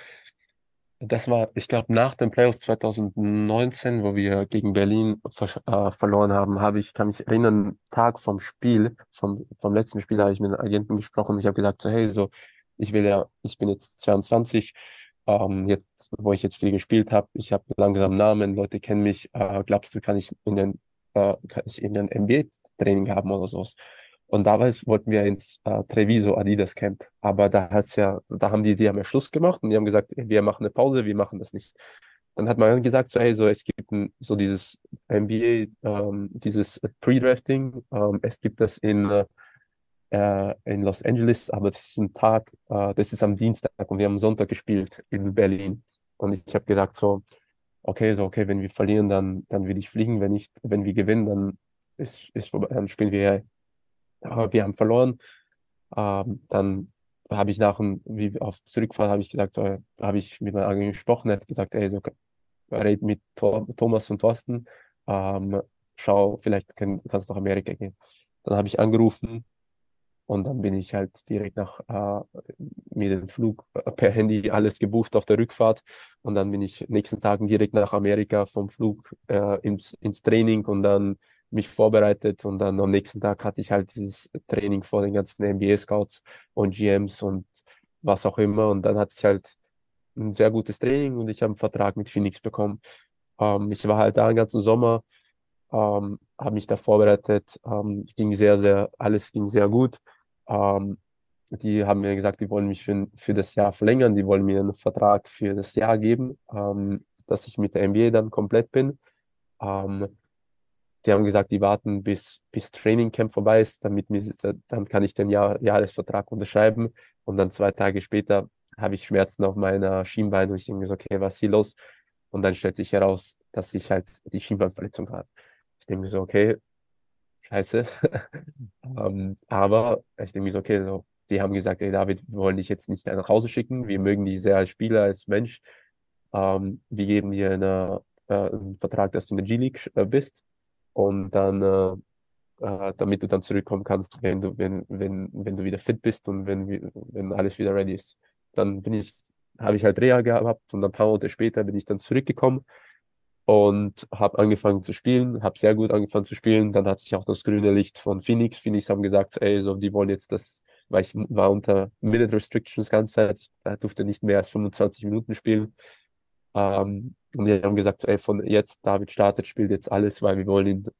das war, ich glaube, nach den Playoffs zwanzig neunzehn, wo wir gegen Berlin ver äh, verloren haben, habe ich, kann mich erinnern, Tag vom Spiel, vom, vom letzten Spiel habe ich mit einem Agenten gesprochen. Ich habe gesagt, so, hey, so, ich will ja, ich bin jetzt zweiundzwanzig, ähm, jetzt, wo ich jetzt viel gespielt habe, ich habe langsam einen Namen, Leute kennen mich, äh, glaubst du, kann ich in den, äh, kann ich in den N B A-Training haben oder so? Und damals wollten wir ins äh, Treviso Adidas Camp. Aber da hat's ja, da haben die, die haben ja Schluss gemacht und die haben gesagt, wir machen eine Pause, wir machen das nicht. Dann hat man gesagt, so, hey, so, es gibt ein, so dieses N B A, ähm, dieses Pre-Drafting, ähm, es gibt das in, äh, äh, in Los Angeles, aber das ist ein Tag, äh, das ist am Dienstag und wir haben Sonntag gespielt in Berlin. Und ich habe gesagt, so, okay, so, okay, wenn wir verlieren, dann, dann will ich fliegen, wenn nicht, wenn wir gewinnen, dann ist, ist vorbei, dann spielen wir, ja, wir haben verloren. Ähm, dann habe ich nach dem, wie auf Zurückfahrt, habe ich gesagt, so, habe ich mit meinem Agent gesprochen, er hat gesagt, ey, so, red mit Thor- Thomas und Thorsten, ähm, schau, vielleicht kann, kannst du nach Amerika gehen. Dann habe ich angerufen und dann bin ich halt direkt nach, äh, mir den Flug äh, per Handy alles gebucht auf der Rückfahrt und dann bin ich nächsten Tagen direkt nach Amerika vom Flug äh, ins, ins Training und dann mich vorbereitet und dann am nächsten Tag hatte ich halt dieses Training vor den ganzen N B A-Scouts und G Ms und was auch immer. Und dann hatte ich halt ein sehr gutes Training und ich habe einen Vertrag mit Phoenix bekommen. Ähm, ich war halt da den ganzen Sommer, ähm, habe mich da vorbereitet, ähm, ging sehr, sehr, alles ging sehr gut. Ähm, die haben mir gesagt, die wollen mich für, für das Jahr verlängern, die wollen mir einen Vertrag für das Jahr geben, ähm, dass ich mit der N B A dann komplett bin. Ähm, die haben gesagt, die warten bis, bis Training Camp vorbei ist, damit mir, dann kann ich den Jahr, Jahresvertrag unterschreiben. Und dann zwei Tage später habe ich Schmerzen auf meiner Schienbein und ich denke mir so, okay, was ist hier los? Und dann stellt sich heraus, dass ich halt die Schienbeinverletzung habe. Ich denke mir so, okay, scheiße. ähm, aber ich denke mir so, okay, so, die haben gesagt, ey David, wir wollen dich jetzt nicht nach Hause schicken, wir mögen dich sehr als Spieler, als Mensch. Ähm, wir geben dir eine, äh, einen Vertrag, dass du in der G-League äh, bist. Und dann, äh, äh, damit du dann zurückkommen kannst, wenn du, wenn, wenn, wenn du wieder fit bist und wenn, wir- wenn alles wieder ready ist. Dann bin ich, habe ich halt Reha gehabt und ein paar Monate später bin ich dann zurückgekommen und habe angefangen zu spielen, habe sehr gut angefangen zu spielen. Dann hatte ich auch das grüne Licht von Phoenix. Phoenix haben gesagt, ey, so, die wollen jetzt das, weil ich war unter Minute Restrictions ganze Zeit, ich äh, durfte nicht mehr als fünfundzwanzig Minuten spielen. Ähm, und die haben gesagt, ey, von jetzt, David startet, spielt jetzt alles, weil wir wollen ihn,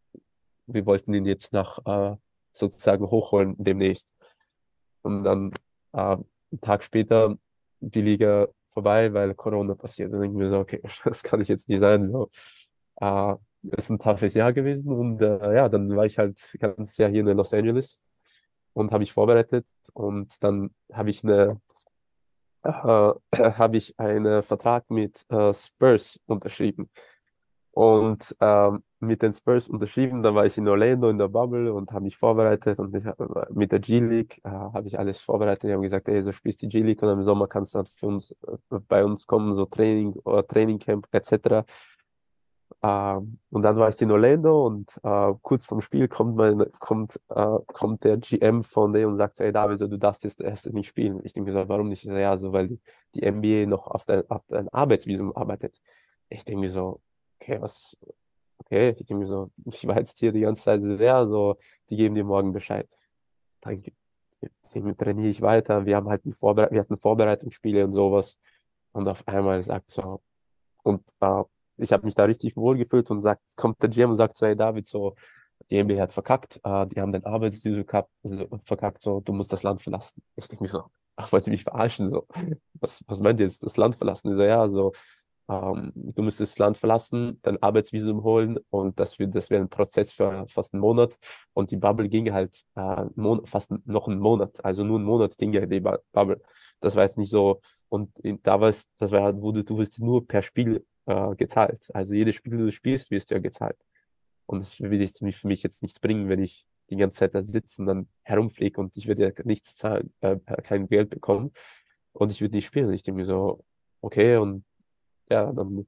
wir wollten ihn jetzt nach äh, sozusagen hochholen demnächst. Und dann äh, einen Tag später die Liga vorbei, weil Corona passiert. Und dann denke ich mir so, okay, das kann ich jetzt nicht sein. So, äh, ist ein toughes Jahr gewesen und äh, ja, dann war ich halt ganz Jahr hier in Los Angeles und habe ich vorbereitet und dann habe ich eine äh, habe ich einen Vertrag mit äh, Spurs unterschrieben. Und ähm, mit den Spurs unterschrieben, dann war ich in Orlando in der Bubble und habe mich vorbereitet und ich, äh, mit der G-League äh, habe ich alles vorbereitet. Die haben gesagt, ey, so spielst die G-League und im Sommer kannst du dann für uns, äh, bei uns kommen, so Training oder Trainingcamp et cetera. Ähm, und dann war ich in Orlando und äh, kurz vorm Spiel kommt, mein, kommt, äh, kommt der G M von denen und sagt so, ey David, so, du darfst jetzt erst nicht spielen. Ich denke mir so, warum nicht? Ich so, ja, so, weil die, die N B A noch auf dein, auf dein Arbeitsvisum arbeitet. Ich denke mir so, okay, was, okay, ich denke mir so, ich war jetzt hier die ganze Zeit so, ja, so, die geben dir morgen Bescheid. Dann ge- ge- trainiere ich weiter. Wir haben halt ein Vorbere wir hatten Vorbereitungsspiele und sowas. Und auf einmal sagt so, und äh, ich habe mich da richtig wohl gefühlt und sagt, kommt der G M und sagt so, hey David, so, die N B A hat verkackt, äh, die haben dein Arbeitsvisum gehabt, also verkackt, so, du musst das Land verlassen. Ich denke mir so, ach, wollt ihr mich verarschen, so, was, was meint ihr jetzt, das Land verlassen? Ich so, ja, so, ähm, du müsstest das Land verlassen, dein Arbeitsvisum holen und das wird, das wäre ein Prozess für fast einen Monat und die Bubble ging halt äh, Mon fast noch einen Monat, also nur einen Monat ging ja die Bu- Bubble. Das war jetzt nicht so, und in, da war es, das war, wurde, du wirst nur per Spiel äh, gezahlt. Also jedes Spiel, das du spielst, wirst du ja gezahlt. Und es wird jetzt für mich jetzt nichts bringen, wenn ich die ganze Zeit da sitze und dann herumfliege und ich werde ja nichts zahlen, äh, kein Geld bekommen und ich würde nicht spielen. Ich denke mir so, okay, und ja, dann,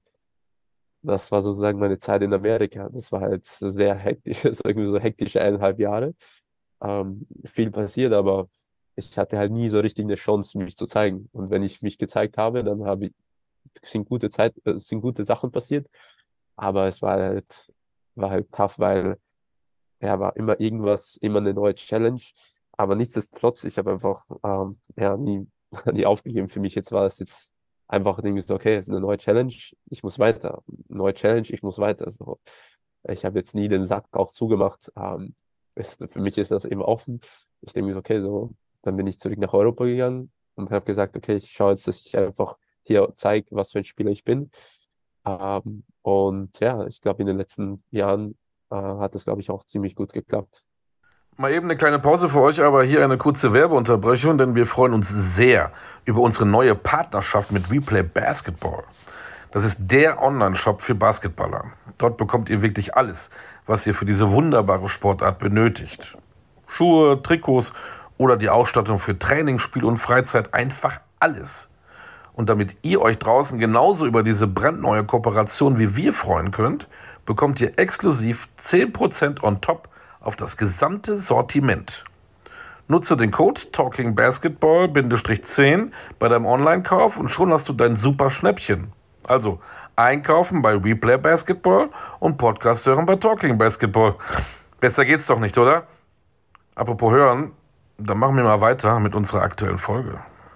das war sozusagen meine Zeit in Amerika. Das war halt so sehr hektisch, so irgendwie so hektische eineinhalb Jahre. Ähm, viel passiert, aber ich hatte halt nie so richtig eine Chance, mich zu zeigen. Und wenn ich mich gezeigt habe, dann habe ich, sind gute Zeit, äh, sind gute Sachen passiert. Aber es war halt, war halt tough, weil ja, war immer irgendwas, immer eine neue Challenge. Aber nichtsdestotrotz, ich habe einfach ähm, ja, nie, nie aufgegeben. Für mich jetzt war es jetzt einfach irgendwie so, okay, es ist eine neue Challenge, ich muss weiter. Neue Challenge, ich muss weiter. So. Ich habe jetzt nie den Sack auch zugemacht. Ähm, es, für mich ist das eben offen. Ich denke mir so, okay, so, dann bin ich zurück nach Europa gegangen und habe gesagt, okay, ich schaue jetzt, dass ich einfach hier zeige, was für ein Spieler ich bin. Ähm, und ja, ich glaube, in den letzten Jahren äh, hat das, glaube ich, auch ziemlich gut geklappt. Mal eben eine kleine Pause für euch, aber hier eine kurze Werbeunterbrechung, denn wir freuen uns sehr über unsere neue Partnerschaft mit Replay Basketball. Das ist der Online-Shop für Basketballer. Dort bekommt ihr wirklich alles, was ihr für diese wunderbare Sportart benötigt. Schuhe, Trikots oder die Ausstattung für Training, Spiel und Freizeit, einfach alles. Und damit ihr euch draußen genauso über diese brandneue Kooperation wie wir freuen könnt, bekommt ihr exklusiv zehn Prozent on top auf das gesamte Sortiment. Nutze den Code Talking Basketball zehn bei deinem Online-Kauf und schon hast du dein super Schnäppchen. Also einkaufen bei Replay Basketball und Podcast hören bei Talking Basketball. Besser geht's doch nicht, oder? Apropos hören, dann machen wir mal weiter mit unserer aktuellen Folge.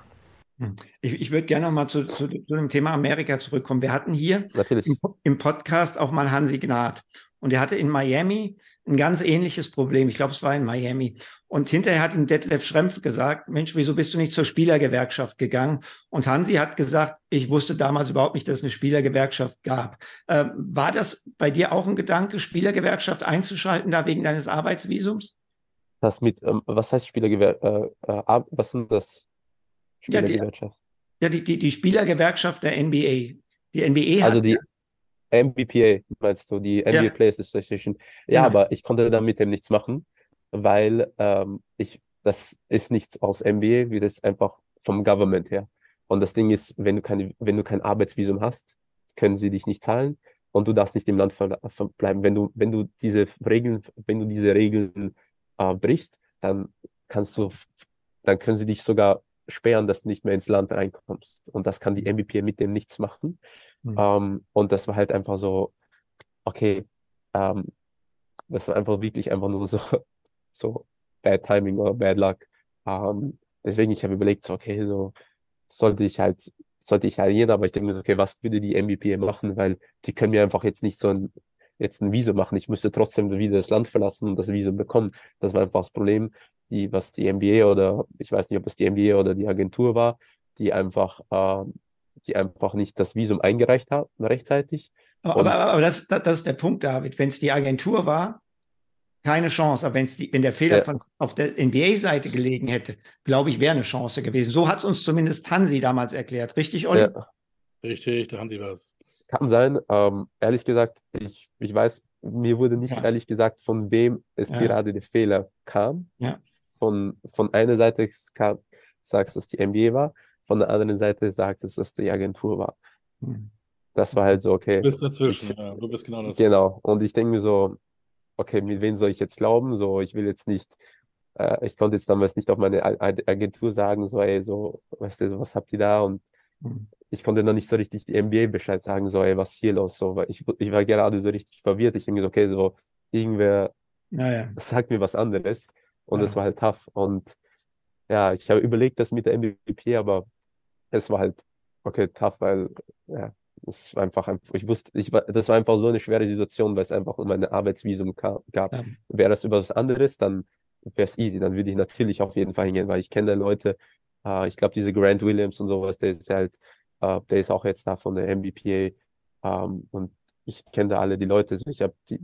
Ich, ich würde gerne noch mal zu, zu, zu dem Thema Amerika zurückkommen. Wir hatten hier Natürlich. im, im Podcast auch mal Hansi Gnad. Und er hatte in Miami ein ganz ähnliches Problem. Ich glaube, es war in Miami. Und hinterher hat ihm Detlef Schrempf gesagt, Mensch, wieso bist du nicht zur Spielergewerkschaft gegangen? Und Hansi hat gesagt, ich wusste damals überhaupt nicht, dass es eine Spielergewerkschaft gab. Ähm, war das bei dir auch ein Gedanke, Spielergewerkschaft einzuschalten, da wegen deines Arbeitsvisums? Das mit, ähm, was heißt Spielergewer äh, äh, was sind das? Ja, die, Spielergewerkschaft. ja, die, die, die Spielergewerkschaft der N B A. Die N B A Also hat die N B P A, meinst du, die N B A Ja. Players Association. Ja, Genau. aber ich konnte da mit dem nichts machen, weil ähm, ich, das ist nichts aus N B A, wie das einfach vom Government her. Und das Ding ist, wenn du keine, wenn du kein Arbeitsvisum hast, können sie dich nicht zahlen und du darfst nicht im Land ver verbleiben. Wenn du, wenn du diese Regeln, wenn du diese Regeln äh, brichst, dann kannst du, dann können sie dich sogar sperren, dass du nicht mehr ins Land reinkommst. Und das kann die N B P A mit dem nichts machen. Mhm. Ähm, und das war halt einfach so, okay, ähm, das war einfach wirklich einfach nur so, so bad timing oder bad luck. Ähm, deswegen, ich habe überlegt, so, okay, so sollte ich halt, sollte ich halt gehen, aber ich denke mir so, okay, was würde die N B P A machen, weil die können mir einfach jetzt nicht so ein, jetzt ein Visum machen. Ich müsste trotzdem wieder das Land verlassen und das Visum bekommen. Das war einfach das Problem, die, was die N B A oder, ich weiß nicht, ob es die N B A oder die Agentur war, die einfach, äh, die einfach nicht das Visum eingereicht haben, rechtzeitig. Aber, Und- aber, aber das, das, das ist der Punkt, David. Wenn es die Agentur war, keine Chance. Aber wenn's die, wenn der Fehler Ja. von, auf der N B A-Seite gelegen hätte, glaube ich, wäre eine Chance gewesen. So hat es uns zumindest Hansi damals erklärt. Richtig, Olli? Ja, Richtig, da haben Sie was. kann sein. Ähm, ehrlich gesagt, ich, ich weiß, mir wurde nicht Ja. ehrlich gesagt, von wem es Ja. gerade der Fehler kam. Ja. Von, von einer Seite kam, sagst, dass die N B A war, von der anderen Seite sagt es, dass die Agentur war. Hm. Das war halt so, okay. Du bist dazwischen, Ich- ja, du bist genau dazwischen. Genau. Und ich denke mir so, okay, mit wem soll ich jetzt glauben? So, ich will jetzt nicht, äh, ich konnte jetzt damals nicht auf meine A- A- Agentur sagen, so, ey, so, weißt du, so, was habt ihr da? Und Hm. ich konnte noch nicht so richtig die N B A Bescheid sagen, so, ey, was ist hier los? So, weil ich, ich war gerade so richtig verwirrt. Ich denke mir so, okay, so, irgendwer Naja. sagt mir was anderes. Und Ja. es war halt tough. Und ja, ich habe überlegt, das mit der N B P, aber es war halt, okay, tough, weil, ja, es war einfach, ein- ich wusste, ich war, das war einfach so eine schwere Situation, weil es einfach um ein Arbeitsvisum ka- gab. Ja. Wäre das über was anderes, dann wäre es easy. Dann würde ich natürlich auf jeden Fall hingehen, weil ich kenne da Leute, äh, ich glaube, diese Grant Williams und sowas, der ist halt, äh, der ist auch jetzt da von der N B P A, ähm, und ich kenne da alle die Leute, so ich habe die,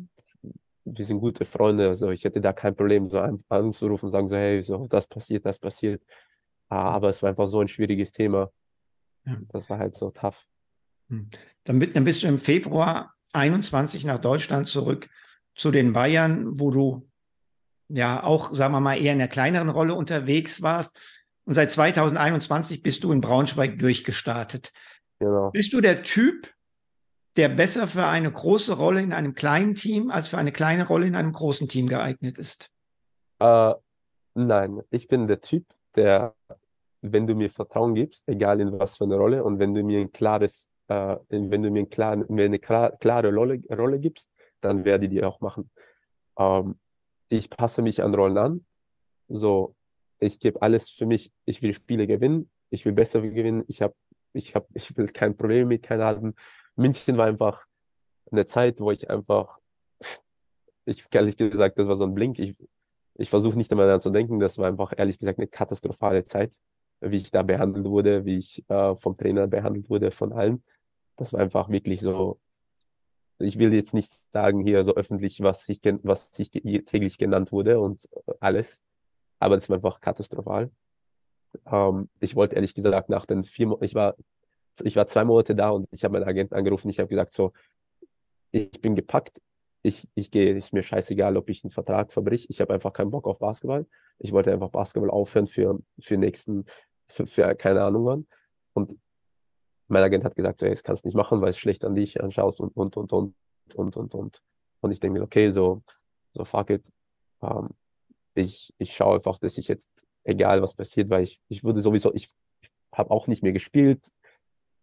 wir sind gute Freunde, also ich hätte da kein Problem, so an- anzurufen und sagen so, hey, so, das passiert, das passiert. Ah, aber es war einfach so ein schwieriges Thema. Ja. Das war halt so tough. Dann, bi- dann bist du im Februar einundzwanzig nach Deutschland zurück zu den Bayern, wo du ja auch, sagen wir mal, eher in einer kleineren Rolle unterwegs warst. Und seit zweitausendeinundzwanzig bist du in Braunschweig durchgestartet. Genau. Bist du der Typ, der besser für eine große Rolle in einem kleinen Team als für eine kleine Rolle in einem großen Team geeignet ist? Äh, nein, ich bin der Typ, der, wenn du mir Vertrauen gibst, egal in was für eine Rolle, und wenn du mir ein klares, äh, wenn du mir ein klar, mir eine klar, klare Rolle, Rolle gibst, dann werde ich die auch machen. Ähm, ich passe mich an Rollen an. So, ich gebe alles für mich. Ich will Spiele gewinnen. Ich will besser gewinnen. Ich habe, ich habe, ich will kein Problem mit keinem haben. München war einfach eine Zeit, wo ich einfach, ich ehrlich gesagt, das war so ein Blink. Ich, ich versuche nicht einmal daran zu denken. Das war einfach ehrlich gesagt eine katastrophale Zeit, wie ich da behandelt wurde, wie ich äh, vom Trainer behandelt wurde, von allen. Das war einfach wirklich so. Ich will jetzt nicht sagen hier so öffentlich, was ich, gen- was ich ge- täglich genannt wurde und äh, alles, aber das war einfach katastrophal. Ähm, ich wollte ehrlich gesagt nach den vier Monaten, ich war, ich war zwei Monate da und ich habe meinen Agenten angerufen. Ich habe gesagt so, ich bin gepackt, ich, ich gehe, ist mir scheißegal, ob ich einen Vertrag verbrich. Ich habe einfach keinen Bock auf Basketball. Ich wollte einfach Basketball aufhören für, für nächsten, für, für keine Ahnung wann. Und mein Agent hat gesagt, so, ey, das kannst du nicht machen, weil es schlecht an dich anschaust und, und, und, und, und, und, und. Und ich denke mir, okay, so, so fuck it. Ähm, ich, ich schaue einfach, dass ich jetzt, egal was passiert, weil ich, ich würde sowieso, ich, ich habe auch nicht mehr gespielt.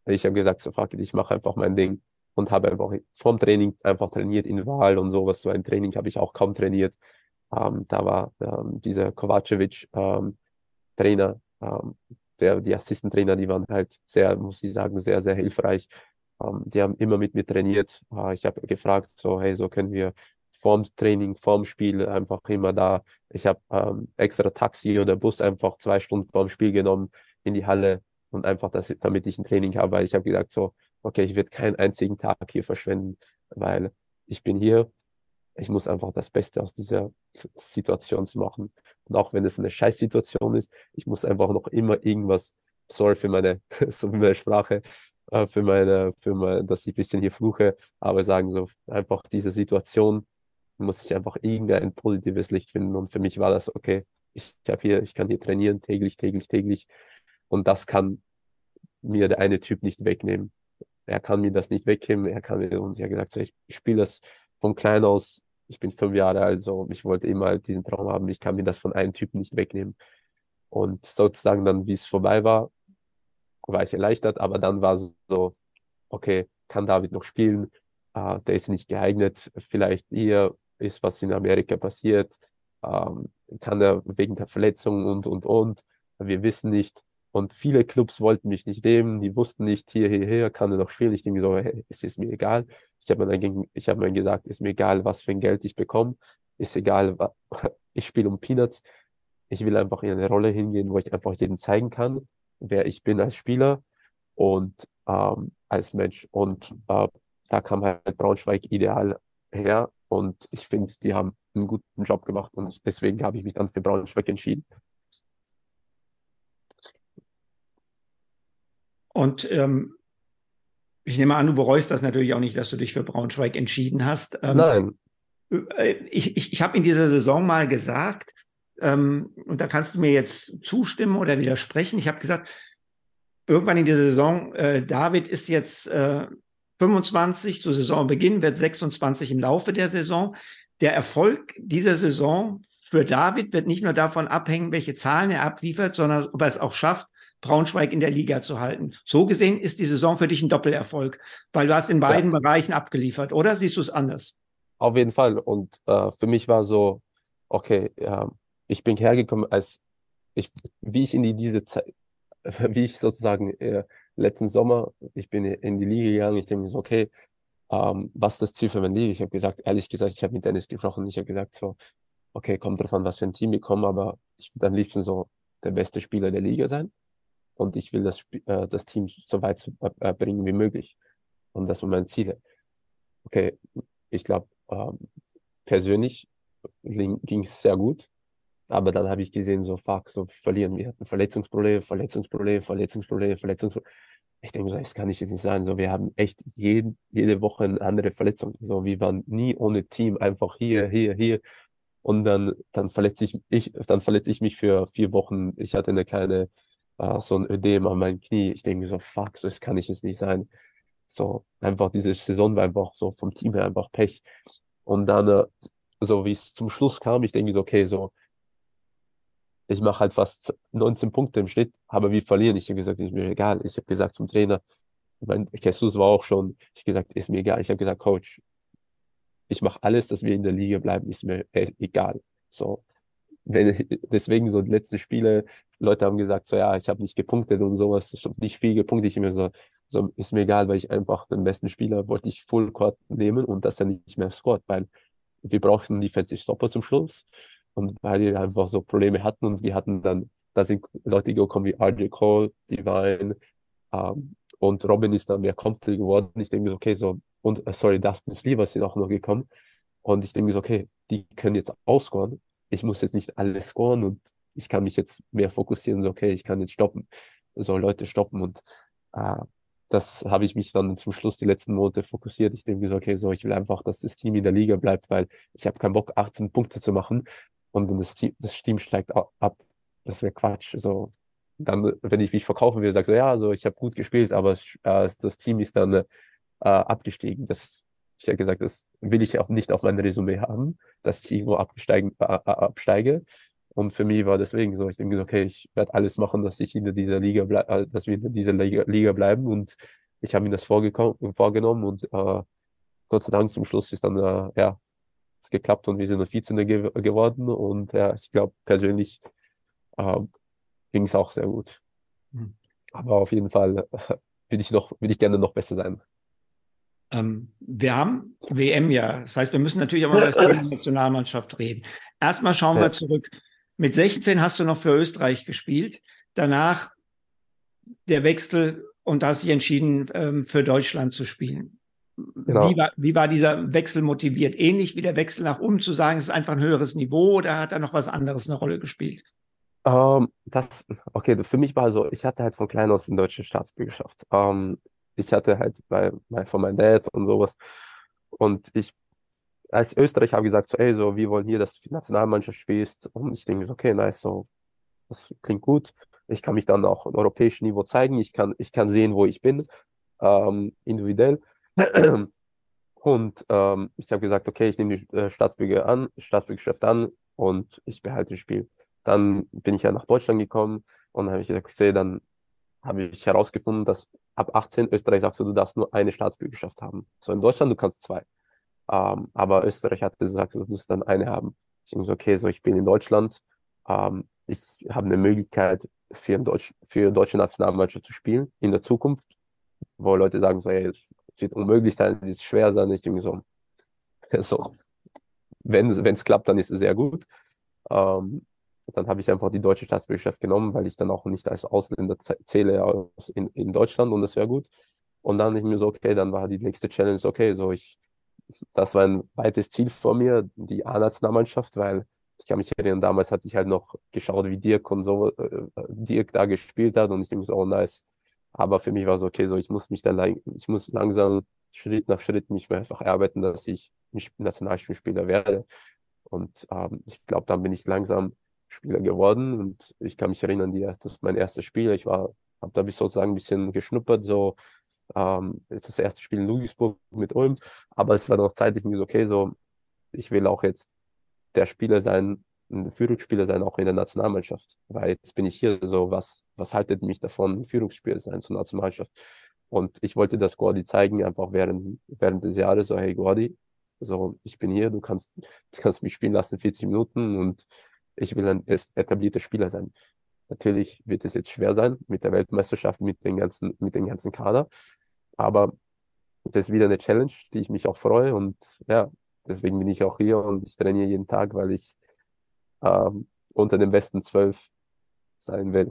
Ich habe gesagt, so fuck it, ich mache einfach mein Ding und habe einfach vom Training einfach trainiert in Wahl und sowas. So ein Training habe ich auch kaum trainiert. Ähm, da war ähm, dieser Kovacevic ähm, Trainer, ähm, der, die Assistentrainer, die waren halt sehr, muss ich sagen, sehr, sehr hilfreich. Ähm, die haben immer mit mir trainiert. Äh, ich habe gefragt, so, hey, so können wir vorm Training, vorm Spiel einfach immer da. Ich habe ähm, extra Taxi oder Bus einfach zwei Stunden vorm Spiel genommen in die Halle und einfach, das, damit ich ein Training habe, weil ich habe gesagt, so, okay, ich werde keinen einzigen Tag hier verschwenden, weil ich bin hier. Ich muss einfach das Beste aus dieser Situation machen. Und auch wenn es eine Scheißsituation ist, ich muss einfach noch immer irgendwas, sorry für meine, so wie meine Sprache, äh, für meine, für meine, dass ich ein bisschen hier fluche, aber sagen so, einfach diese Situation muss ich einfach irgendein positives Licht finden. Und für mich war das, okay, ich habe hier, ich kann hier trainieren, täglich, täglich, täglich. Und das kann mir der eine Typ nicht wegnehmen. Er kann mir das nicht wegnehmen. Er kann mir, und ich habe gesagt, so, ich spiele das von klein aus. Ich bin fünf Jahre alt, so, ich wollte immer halt diesen Traum haben. Ich kann mir das von einem Typen nicht wegnehmen. Und sozusagen dann, wie es vorbei war, war ich erleichtert. Aber dann war es so, okay, kann David noch spielen? Äh, der ist nicht geeignet. Vielleicht hier ist was in Amerika passiert. Ähm, kann er wegen der Verletzung und, und, und. Wir wissen nicht. Und viele Clubs wollten mich nicht nehmen. Die wussten nicht, hier, hier, hier, kann er noch spielen. Ich denke so, hey, es ist mir egal. Ich habe mir dann, ich habe mir gesagt, ist mir egal, was für ein Geld ich bekomme. Ist egal, ich spiele um Peanuts. Ich will einfach in eine Rolle hingehen, wo ich einfach jedem zeigen kann, wer ich bin als Spieler und ähm, als Mensch. Und äh, da kam halt Braunschweig ideal her. Und ich finde, die haben einen guten Job gemacht. Und deswegen habe ich mich dann für Braunschweig entschieden. Und ähm, ich nehme an, du bereust das natürlich auch nicht, dass du dich für Braunschweig entschieden hast. Ähm, Nein. Ich, ich, ich habe in dieser Saison mal gesagt, ähm, und da kannst du mir jetzt zustimmen oder widersprechen, ich habe gesagt, irgendwann in dieser Saison, äh, David ist jetzt äh, fünfundzwanzig zu Saisonbeginn, wird sechsundzwanzig im Laufe der Saison. Der Erfolg dieser Saison für David wird nicht nur davon abhängen, welche Zahlen er abliefert, sondern ob er es auch schafft, Braunschweig in der Liga zu halten. So gesehen ist die Saison für dich ein Doppelerfolg, weil du hast in beiden ja. Bereichen abgeliefert, oder? Siehst du es anders? Auf jeden Fall. Und äh, für mich war so, okay, ja, ich bin hergekommen, als ich, wie ich in die, diese Zeit, wie ich sozusagen äh, letzten Sommer, ich bin in die Liga gegangen, ich denke mir so, okay, ähm, was ist das Ziel für meine Liga? Ich habe gesagt, ehrlich gesagt, ich habe mit Dennis gesprochen, ich habe gesagt so, okay, kommt drauf an, was für ein Team wir kommen, aber ich will am liebsten so der beste Spieler der Liga sein und ich will das, äh, das Team so weit zu, äh, bringen wie möglich. Und das waren meine Ziele. Okay, ich glaube, ähm, persönlich ging es sehr gut. Aber dann habe ich gesehen, so fuck, so wir verlieren. Wir hatten Verletzungsprobleme, Verletzungsprobleme, Verletzungsprobleme, Verletzungsprobleme. Ich denke so, das kann ich jetzt nicht sein. So, wir haben echt jeden, jede Woche eine andere Verletzung. So, wir waren nie ohne Team, einfach hier, hier, hier. Und dann, dann verletze ich, ich, dann verletze ich mich für vier Wochen. Ich hatte eine kleine, äh, so ein Ödem an meinem Knie. Ich denke mir so, fuck, so, das kann ich jetzt nicht sein. So, einfach diese Saison war einfach so vom Team her einfach Pech. Und dann, äh, so wie es zum Schluss kam, ich denke so, okay, so, ich mache halt fast neunzehn Punkte im Schnitt, aber wir verlieren. Ich habe gesagt, ist mir egal. Ich habe gesagt zum Trainer, ich meine, Jesus war auch schon, ich habe gesagt, ist mir egal. Ich habe gesagt, Coach, ich mache alles, dass wir in der Liga bleiben, ist mir egal. So, wenn, deswegen so die letzten Spiele, Leute haben gesagt, so ja, ich habe nicht gepunktet und sowas, ich habe nicht viel gepunktet. Ich mir so, so, ist mir egal, weil ich einfach den besten Spieler wollte ich Full Court nehmen und dass er nicht mehr scored, weil wir brauchten einen Defensive Stopper zum Schluss. Und weil die einfach so Probleme hatten und wir hatten dann, da sind Leute gekommen wie R J Cole, Divine, ähm, und Robin ist dann mehr comfortable geworden. Ich denke mir so, okay, so, und, äh, sorry, Dustin Sleever sind auch noch gekommen. Und ich denke mir so, okay, die können jetzt ausscoren. Ich muss jetzt nicht alles scoren und ich kann mich jetzt mehr fokussieren, so, okay, ich kann jetzt stoppen, so Leute stoppen und, äh, das habe ich mich dann zum Schluss die letzten Monate fokussiert. Ich denke mir so, okay, so, ich will einfach, dass das Team in der Liga bleibt, weil ich habe keinen Bock, achtzehn Punkte zu machen. Und dann das Team, das Team steigt ab. Das wäre Quatsch. So, dann, wenn ich mich verkaufen will, sage so, ja, so, ich habe gut gespielt, aber äh, das Team ist dann äh, abgestiegen. Das, ich habe gesagt, das will ich auch nicht auf mein Resümee haben, dass ich irgendwo abgesteigen, äh, absteige. und für mich war deswegen so, ich denke, so, okay, ich werde alles machen, dass ich in dieser Liga bleib, äh, dass wir in dieser Liga, Liga bleiben und ich habe mir das vorgeko- vorgenommen und äh, Gott sei Dank zum Schluss ist dann, äh, ja, es geklappt und wir sind noch vierzehn. Ge geworden und ja, ich glaube persönlich äh, ging es auch sehr gut. Hm. Aber auf jeden Fall äh, würde ich noch, würde ich gerne noch besser sein. Ähm, wir haben W M-Jahr. Das heißt, wir müssen natürlich auch mal über das Thema Nationalmannschaft reden. Erstmal schauen Ja. wir zurück. Mit sechzehn hast du noch für Österreich gespielt. Danach der Wechsel und da hast du dich entschieden, ähm, für Deutschland zu spielen. Genau. Wie war, wie war dieser Wechsel motiviert? Ähnlich wie der Wechsel nach oben zu sagen, es ist einfach ein höheres Niveau oder hat da noch was anderes eine Rolle gespielt? Ähm, das, okay, für mich war so, ich hatte halt von klein aus eine deutsche Staatsbürgerschaft. Ähm, ich hatte halt bei, bei, von meinem Dad und sowas. Und ich, als Österreich habe ich gesagt, so, ey, so, wir wollen hier, dass du Nationalmannschaft spielst. Und ich denke so, okay, nice, so, das klingt gut. Ich kann mich dann auch auf europäischem Niveau zeigen. Ich kann, ich kann sehen, wo ich bin, ähm, individuell. Und ähm, ich habe gesagt, okay, ich nehme die äh, Staatsbürger an, Staatsbürgerschaft an und ich behalte das Spiel. Dann bin ich ja nach Deutschland gekommen und dann habe ich gesagt, okay, dann habe ich herausgefunden, dass ab achtzehn Österreich sagt so, du darfst nur eine Staatsbürgerschaft haben. So in Deutschland, du kannst zwei. Ähm, aber Österreich hat gesagt, du musst dann eine haben. Ich denke so, okay, so ich bin in Deutschland. Ähm, ich habe eine Möglichkeit für, ein Deutsch, für deutsche Nationalmannschaft zu spielen in der Zukunft, wo Leute sagen so, ey, es wird unmöglich sein, es wird schwer sein. Ich denke so, so wenn wenn es klappt, dann ist es sehr gut. Ähm, Dann habe ich einfach die deutsche Staatsbürgerschaft genommen, weil ich dann auch nicht als Ausländer zäh- zähle aus in, in Deutschland und das wäre gut. Und dann ich mir so, okay, dann war die nächste Challenge, okay, so ich, das war ein weites Ziel von mir, die A-Nationalmannschaft, weil ich kann mich erinnern, damals hatte ich halt noch geschaut, wie Dirk und so, äh, Dirk da gespielt hat und ich denke so, oh nice. Aber für mich war so, okay, so ich muss mich dann, lang- ich muss langsam Schritt nach Schritt mich mehr einfach erarbeiten, dass ich nicht Nationalspielspieler werde. Und ähm, ich glaube, dann bin ich langsam Spieler geworden und ich kann mich erinnern, die, das ist mein erstes Spiel. Ich war, habe da bis sozusagen ein bisschen geschnuppert, so ähm, ist das erste Spiel in Ludwigsburg mit Ulm, aber es war noch zeitlich mir so, okay, so ich will auch jetzt der Spieler sein, ein Führungsspieler sein, auch in der Nationalmannschaft, weil jetzt bin ich hier, so was, was haltet mich davon, ein Führungsspieler sein zur Nationalmannschaft? Und ich wollte das Gordi zeigen, einfach während, während des Jahres, so hey Gordi, so ich bin hier, du kannst, du kannst mich spielen lassen vierzig Minuten und ich will ein es- etablierter Spieler sein. Natürlich wird es jetzt schwer sein mit der Weltmeisterschaft, mit den ganzen, mit dem ganzen Kader, aber das ist wieder eine Challenge, die ich mich auch freue und ja, deswegen bin ich auch hier und ich trainiere jeden Tag, weil ich ähm, unter den besten zwölf sein will.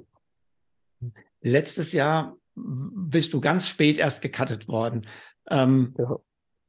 Letztes Jahr bist du ganz spät erst gecuttet worden. Ähm, Ja.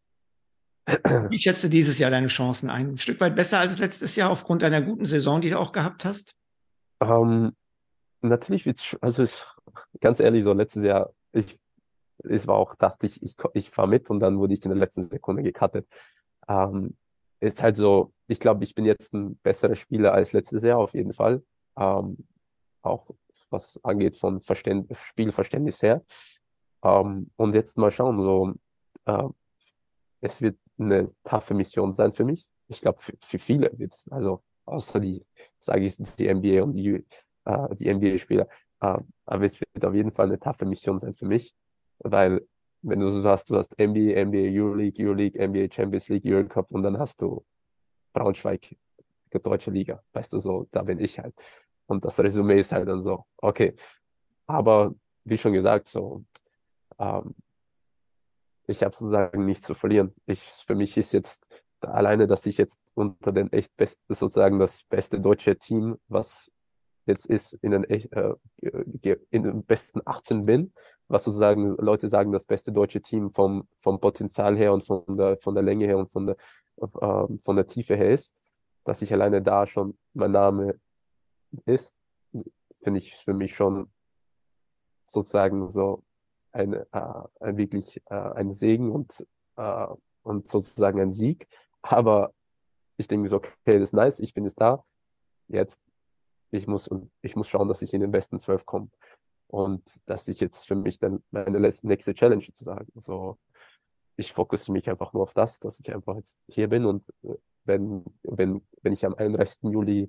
Wie schätzt du dieses Jahr deine Chancen ein? Ein Stück weit besser als letztes Jahr aufgrund deiner guten Saison, die du auch gehabt hast? Ähm, natürlich wird's, sch- also ich, ganz ehrlich, so letztes Jahr, ich, es war auch, dachte ich, ich, ko- ich fahre mit und dann wurde ich in der letzten Sekunde gecuttet. Ähm, Ist halt so, ich glaube, ich bin jetzt ein besserer Spieler als letztes Jahr auf jeden Fall. Ähm, Auch was angeht von Verständ Spielverständnis her. Ähm, und jetzt mal schauen, so, äh, es wird eine taffe Mission sein für mich. Ich glaube, für, für viele wird es, also außer die, sage ich, die N B A und die, äh, die N B A-Spieler. Äh, aber es wird auf jeden Fall eine taffe Mission sein für mich, weil wenn du so sagst, du hast N B A, N B A Euroleague, Euroleague, N B A Champions League, Eurocup und dann hast du Braunschweig, die deutsche Liga, weißt du, so, da bin ich halt. Und das Resümee ist halt dann so, okay. Aber wie schon gesagt, so, ähm, ich habe sozusagen nichts zu verlieren. Ich, für mich ist jetzt alleine, dass ich jetzt unter den echt besten, sozusagen das beste deutsche Team, was jetzt ist, in den, echt, äh, ge- in den besten achtzehn bin, was sozusagen Leute sagen, das beste deutsche Team vom, vom Potenzial her und von der, von der Länge her und von der, äh, von der Tiefe her ist, dass ich alleine da schon mein Name ist, finde ich für mich schon sozusagen so ein, äh, ein wirklich äh, ein Segen und, äh, und sozusagen ein Sieg. Aber ich denke mir so, okay, das ist nice, ich bin jetzt da. Jetzt, ich muss, und ich muss schauen, dass ich in den besten zwölf komme. Und dass ich jetzt für mich dann meine letzte, nächste Challenge zu sagen. So, ich fokussiere mich einfach nur auf das, dass ich einfach jetzt hier bin und äh, wenn, wenn, wenn ich am einunddreißigsten Juli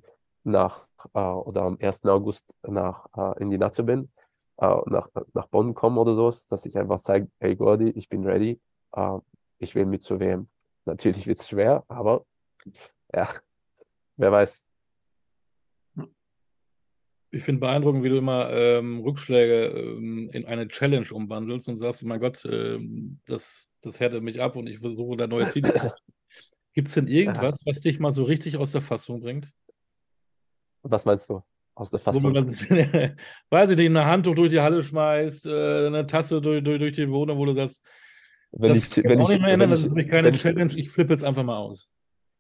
nach äh, oder am ersten August nach äh, in die Nazio bin, äh, nach, nach Bonn komme oder sowas, dass ich einfach zeige, hey Gordy, ich bin ready, äh, ich will mit zur W M. Natürlich wird es schwer, aber ja, wer weiß. Ich finde beeindruckend, wie du immer ähm, Rückschläge ähm, in eine Challenge umwandelst und sagst, mein Gott, ähm, das, das härtet mich ab und ich versuche da neue Ziele. Gibt es denn Ja, irgendwas, was dich mal so richtig aus der Fassung bringt? was meinst du aus der Wo du Fassung? dann, weiß ich nicht, ein Handtuch durch die Halle schmeißt, äh, eine Tasse durch, durch, durch die Wohnung, wo du sagst, Wenn das kann ich, ich jetzt wenn auch nicht ich, mehr ändern, wenn das ich, ist für mich keine wenn ich, Challenge, ich flippe jetzt einfach mal aus.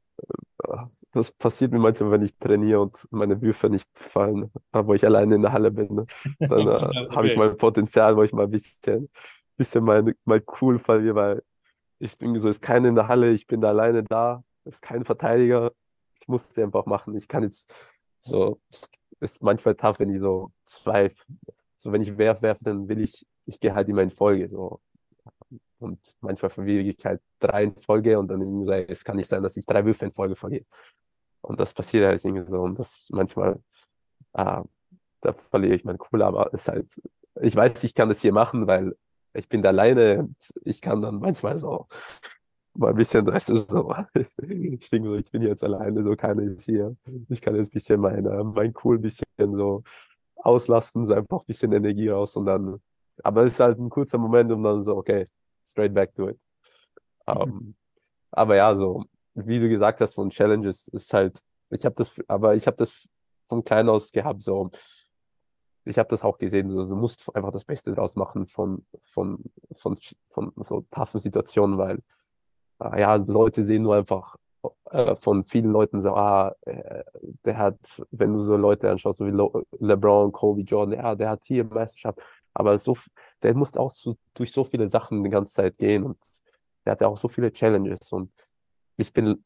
das passiert mir manchmal, wenn ich trainiere und meine Würfe nicht fallen, äh, wo ich alleine in der Halle bin, ne? Dann äh, habe ich Okay. mein Potenzial, wo ich mal ein bisschen, bisschen mein, mein cool verliere, weil ich bin so, ist keiner in der Halle, ich bin da alleine da, ist kein Verteidiger, ich muss es einfach machen. Ich kann jetzt so, ist manchmal tough, wenn ich so zwei, so wenn ich werf, werf, dann will ich, ich gehe halt immer in Folge, so. Und manchmal verliere ich halt drei in Folge und dann irgendwie so, ey, es kann nicht sein, dass ich drei Würfe in Folge verliere. Und das passiert halt irgendwie so. Und das manchmal, äh, da verliere ich meinen Cool, aber es ist halt, ich weiß, ich kann das hier machen, weil ich bin da alleine und ich kann dann manchmal so mal ein bisschen, weißt du, so, ich denke so, ich bin jetzt alleine, so keiner ist hier. Ich kann jetzt ein bisschen meine, mein Cool ein bisschen so auslasten, so einfach ein bisschen Energie raus und dann, aber es ist halt ein kurzer Moment und dann so, okay, straight back to it. Mhm. Ähm, aber ja, so, wie du gesagt hast, von Challenges ist halt, ich habe das, aber ich habe das von klein aus gehabt, so, ich habe das auch gesehen, so, du musst einfach das Beste draus machen von, von, von, von so toughen Situationen, weil, äh, ja, Leute sehen nur einfach äh, von vielen Leuten so, ah, äh, der hat, wenn du so Leute anschaust, so wie Lo LeBron, Kobe, Jordan, ja, der hat hier Meisterschaft, aber so, f- der musste auch so, durch so viele Sachen die ganze Zeit gehen und der hatte auch so viele Challenges und ich bin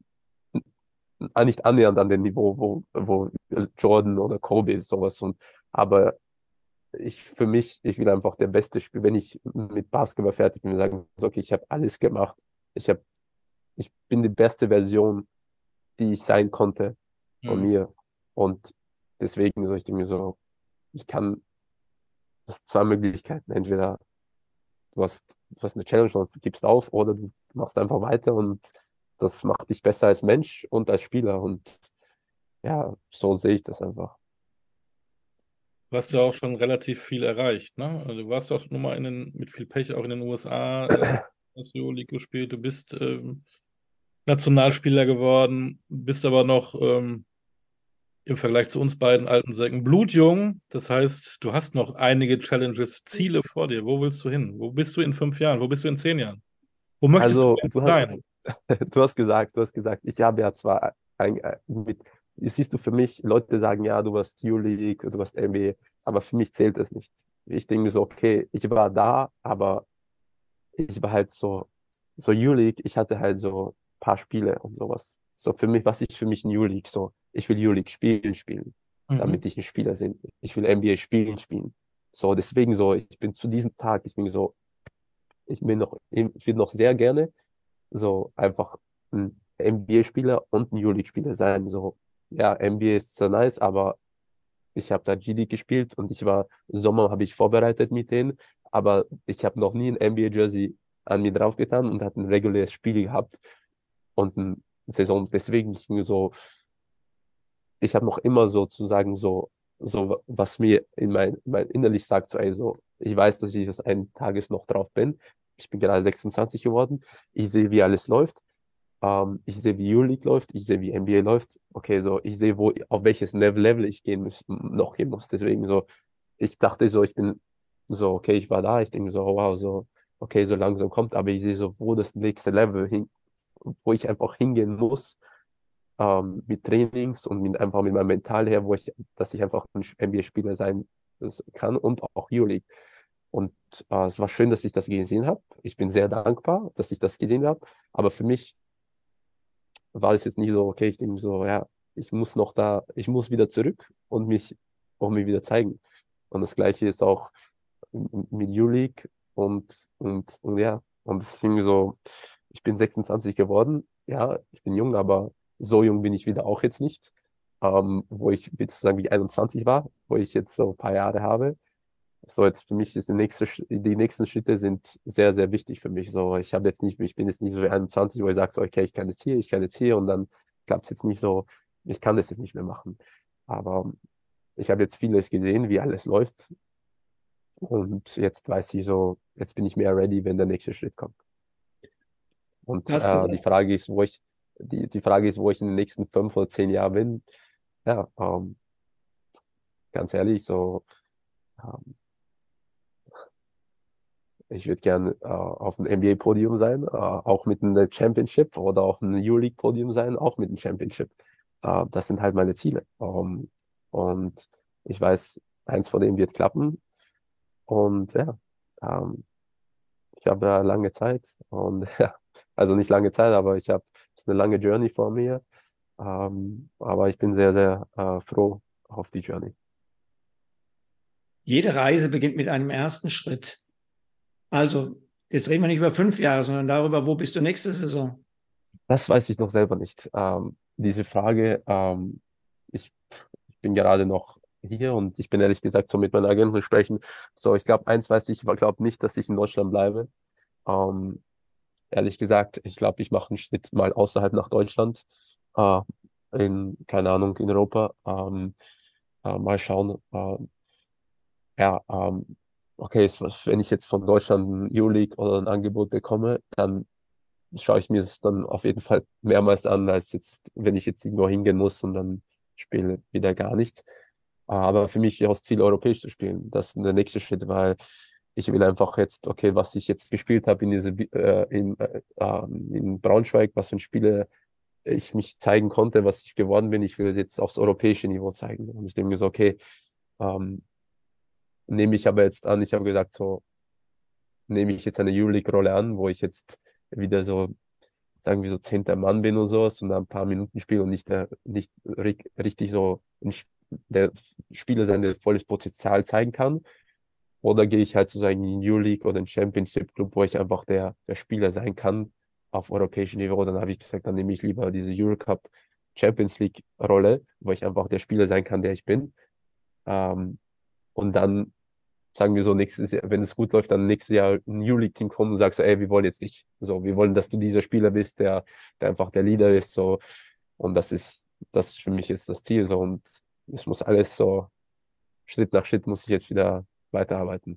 n- nicht annähernd an dem Niveau, wo, wo Jordan oder Kobe ist, sowas. Und, aber ich, für mich, ich will einfach der Beste spielen. Wenn ich mit Basketball fertig bin, sagen, so, okay, ich habe alles gemacht. Ich habe, ich bin die beste Version, die ich sein konnte von Mhm. mir. Und deswegen so, ich denke mir so, ich kann, das sind zwei Möglichkeiten. Entweder du hast, du hast eine Challenge und gibst auf, oder du machst einfach weiter und das macht dich besser als Mensch und als Spieler. Und ja, so sehe ich das einfach. Du hast ja auch schon relativ viel erreicht, ne? Also du warst auch nun mal in den, mit viel Pech auch in den U S A, äh, hast du League gespielt, du bist ähm, Nationalspieler geworden, bist aber noch ähm, im Vergleich zu uns beiden alten Säcken blutjung. Das heißt, du hast noch einige Challenges, Ziele vor dir. Wo willst du hin? Wo bist du in fünf Jahren? Wo bist du in zehn Jahren? Wo möchtest du Also, gerne du hast, sein? du hast gesagt, du hast gesagt, ich habe ja zwar ein, äh, mit, siehst du für mich, Leute sagen, ja, du warst U-League, du warst N B A, aber für mich zählt es nicht. Ich denke mir so, okay, ich war da, aber ich war halt so, so U-League, ich hatte halt so ein paar Spiele und sowas. So für mich, was ist für mich ein U-League? So, ich will U-League spielen, spielen, Mhm. damit ich ein Spieler bin. Ich will N B A spielen, spielen. So, deswegen so, ich bin zu diesem Tag, ich bin so, ich bin noch, ich will noch sehr gerne so einfach ein N B A-Spieler und ein U-League-Spieler sein. So, ja, N B A ist zwar nice, aber ich habe da G-League gespielt und ich war, Sommer habe ich vorbereitet mit denen, aber ich habe noch nie ein N B A-Jersey an mir draufgetan und hatte ein reguläres Spiel gehabt und eine Saison. Deswegen ich mir so, ich habe noch immer sozusagen so, so was mir in mein, mein innerlich sagt, so, ey, so, ich weiß, dass ich das eines Tages noch drauf bin. Ich bin gerade sechsundzwanzig geworden. Ich sehe, wie alles läuft. Ähm, ich sehe, wie Euroleague läuft, ich sehe, wie N B A läuft. Okay, so, ich sehe, wo, auf welches Lev- Level ich gehen muss, noch gehen muss. Deswegen so, ich dachte so, ich bin so, okay, ich war da, ich denke so, oh, wow, so, okay, so langsam kommt, aber ich sehe so, wo das nächste Level hin, wo ich einfach hingehen muss, ähm, mit Trainings und mit, einfach mit meinem Mental her, wo ich, dass ich einfach ein N B A-Spieler sein kann und auch Euroleague. Und äh, es war schön, dass ich das gesehen habe. Ich bin sehr dankbar, dass ich das gesehen habe. Aber für mich war es jetzt nicht so, okay, ich denke so, ja, ich muss noch da, ich muss wieder zurück und mich auch mir wieder zeigen. Und das Gleiche ist auch m- mit U-League und, und, und ja, und deswegen so, ich bin sechsundzwanzig geworden, ja, ich bin jung, aber so jung bin ich wieder auch jetzt nicht. ähm, wo ich sozusagen wie einundzwanzig war, wo ich jetzt so ein paar Jahre habe. So, jetzt für mich ist die nächste, Sch- die nächsten Schritte sind sehr, sehr wichtig für mich. So, ich habe jetzt nicht, ich bin jetzt nicht so wie einundzwanzig, wo ich sage, so, okay, ich kann jetzt hier, ich kann jetzt hier und dann klappt es jetzt nicht so, ich kann das jetzt nicht mehr machen. Aber ich habe jetzt vieles gesehen, wie alles läuft. Und jetzt weiß ich so, jetzt bin ich mehr ready, wenn der nächste Schritt kommt. Und Du hast äh, die gesagt, Frage ist, wo ich, die, die Frage ist, wo ich in den nächsten fünf oder zehn Jahren bin. Ja, ähm, ganz ehrlich, so, ähm, ich würde gerne äh, auf einem N B A-Podium sein, äh, auch mit einem Championship oder auf einem Euroleague-Podium sein, auch mit einem Championship. Äh, das sind halt meine Ziele. Ähm, und ich weiß, eins von denen wird klappen. Und ja, ähm, ich habe ja lange Zeit und ja, also nicht lange Zeit, aber ich habe, es ist eine lange Journey vor mir. Ähm, aber ich bin sehr, sehr äh, froh auf die Journey. jede Reise beginnt mit einem ersten Schritt. Also, jetzt reden wir nicht über fünf Jahre, sondern darüber, wo bist du nächste Saison? Das weiß ich noch selber nicht. Ähm, diese Frage, ähm, ich, ich bin gerade noch hier und ich bin ehrlich gesagt so mit meinen Agenten sprechen. So, ich glaube, eins weiß ich, ich glaube nicht, dass ich in Deutschland bleibe. Ähm, ehrlich gesagt, ich glaube, ich mache einen Schritt mal außerhalb nach Deutschland, äh, in, keine Ahnung, in Europa. Ähm, äh, mal schauen. Äh, ja, ähm, okay, es- wenn ich jetzt von Deutschland ein Euroleague oder ein Angebot bekomme, dann schaue ich mir es dann auf jeden Fall mehrmals an, als jetzt, wenn ich jetzt irgendwo hingehen muss und dann spiele wieder gar nichts. Aber für mich ist auch das Ziel, europäisch zu spielen. Das ist der nächste Schritt, weil ich will einfach jetzt, okay, was ich jetzt gespielt habe in diese, äh, in, äh, ähm, in Braunschweig, was für Spiele ich mich zeigen konnte, was ich geworden bin, ich will jetzt aufs europäische Niveau zeigen. Und ich denke mir so, okay, ähm, nehme ich aber jetzt an, ich habe gesagt, so nehme ich jetzt eine Euroleague-Rolle an, wo ich jetzt wieder so sagen wir so zehnter Mann bin und sowas und da ein paar Minuten spiele und nicht, der, nicht ri- richtig so ein, Sp- der Spieler sein volles Potenzial zeigen kann. Oder gehe ich halt sozusagen in die Euroleague oder in den Championship Club, wo ich einfach der, der Spieler sein kann auf europäischem Niveau. Dann habe ich gesagt, dann nehme ich lieber diese Eurocup Champions League Rolle, wo ich einfach der Spieler sein kann, der ich bin. Ähm, und dann sagen wir so, nächstes Jahr, wenn es gut läuft, dann nächstes Jahr ein Euroleague-Team kommen und sagt so, ey, wir wollen jetzt dich. So, wir wollen, dass du dieser Spieler bist, der, der einfach der Leader ist. So. Und das ist, das ist für mich jetzt das Ziel. So. Und es muss alles so, Schritt nach Schritt muss ich jetzt wieder weiterarbeiten.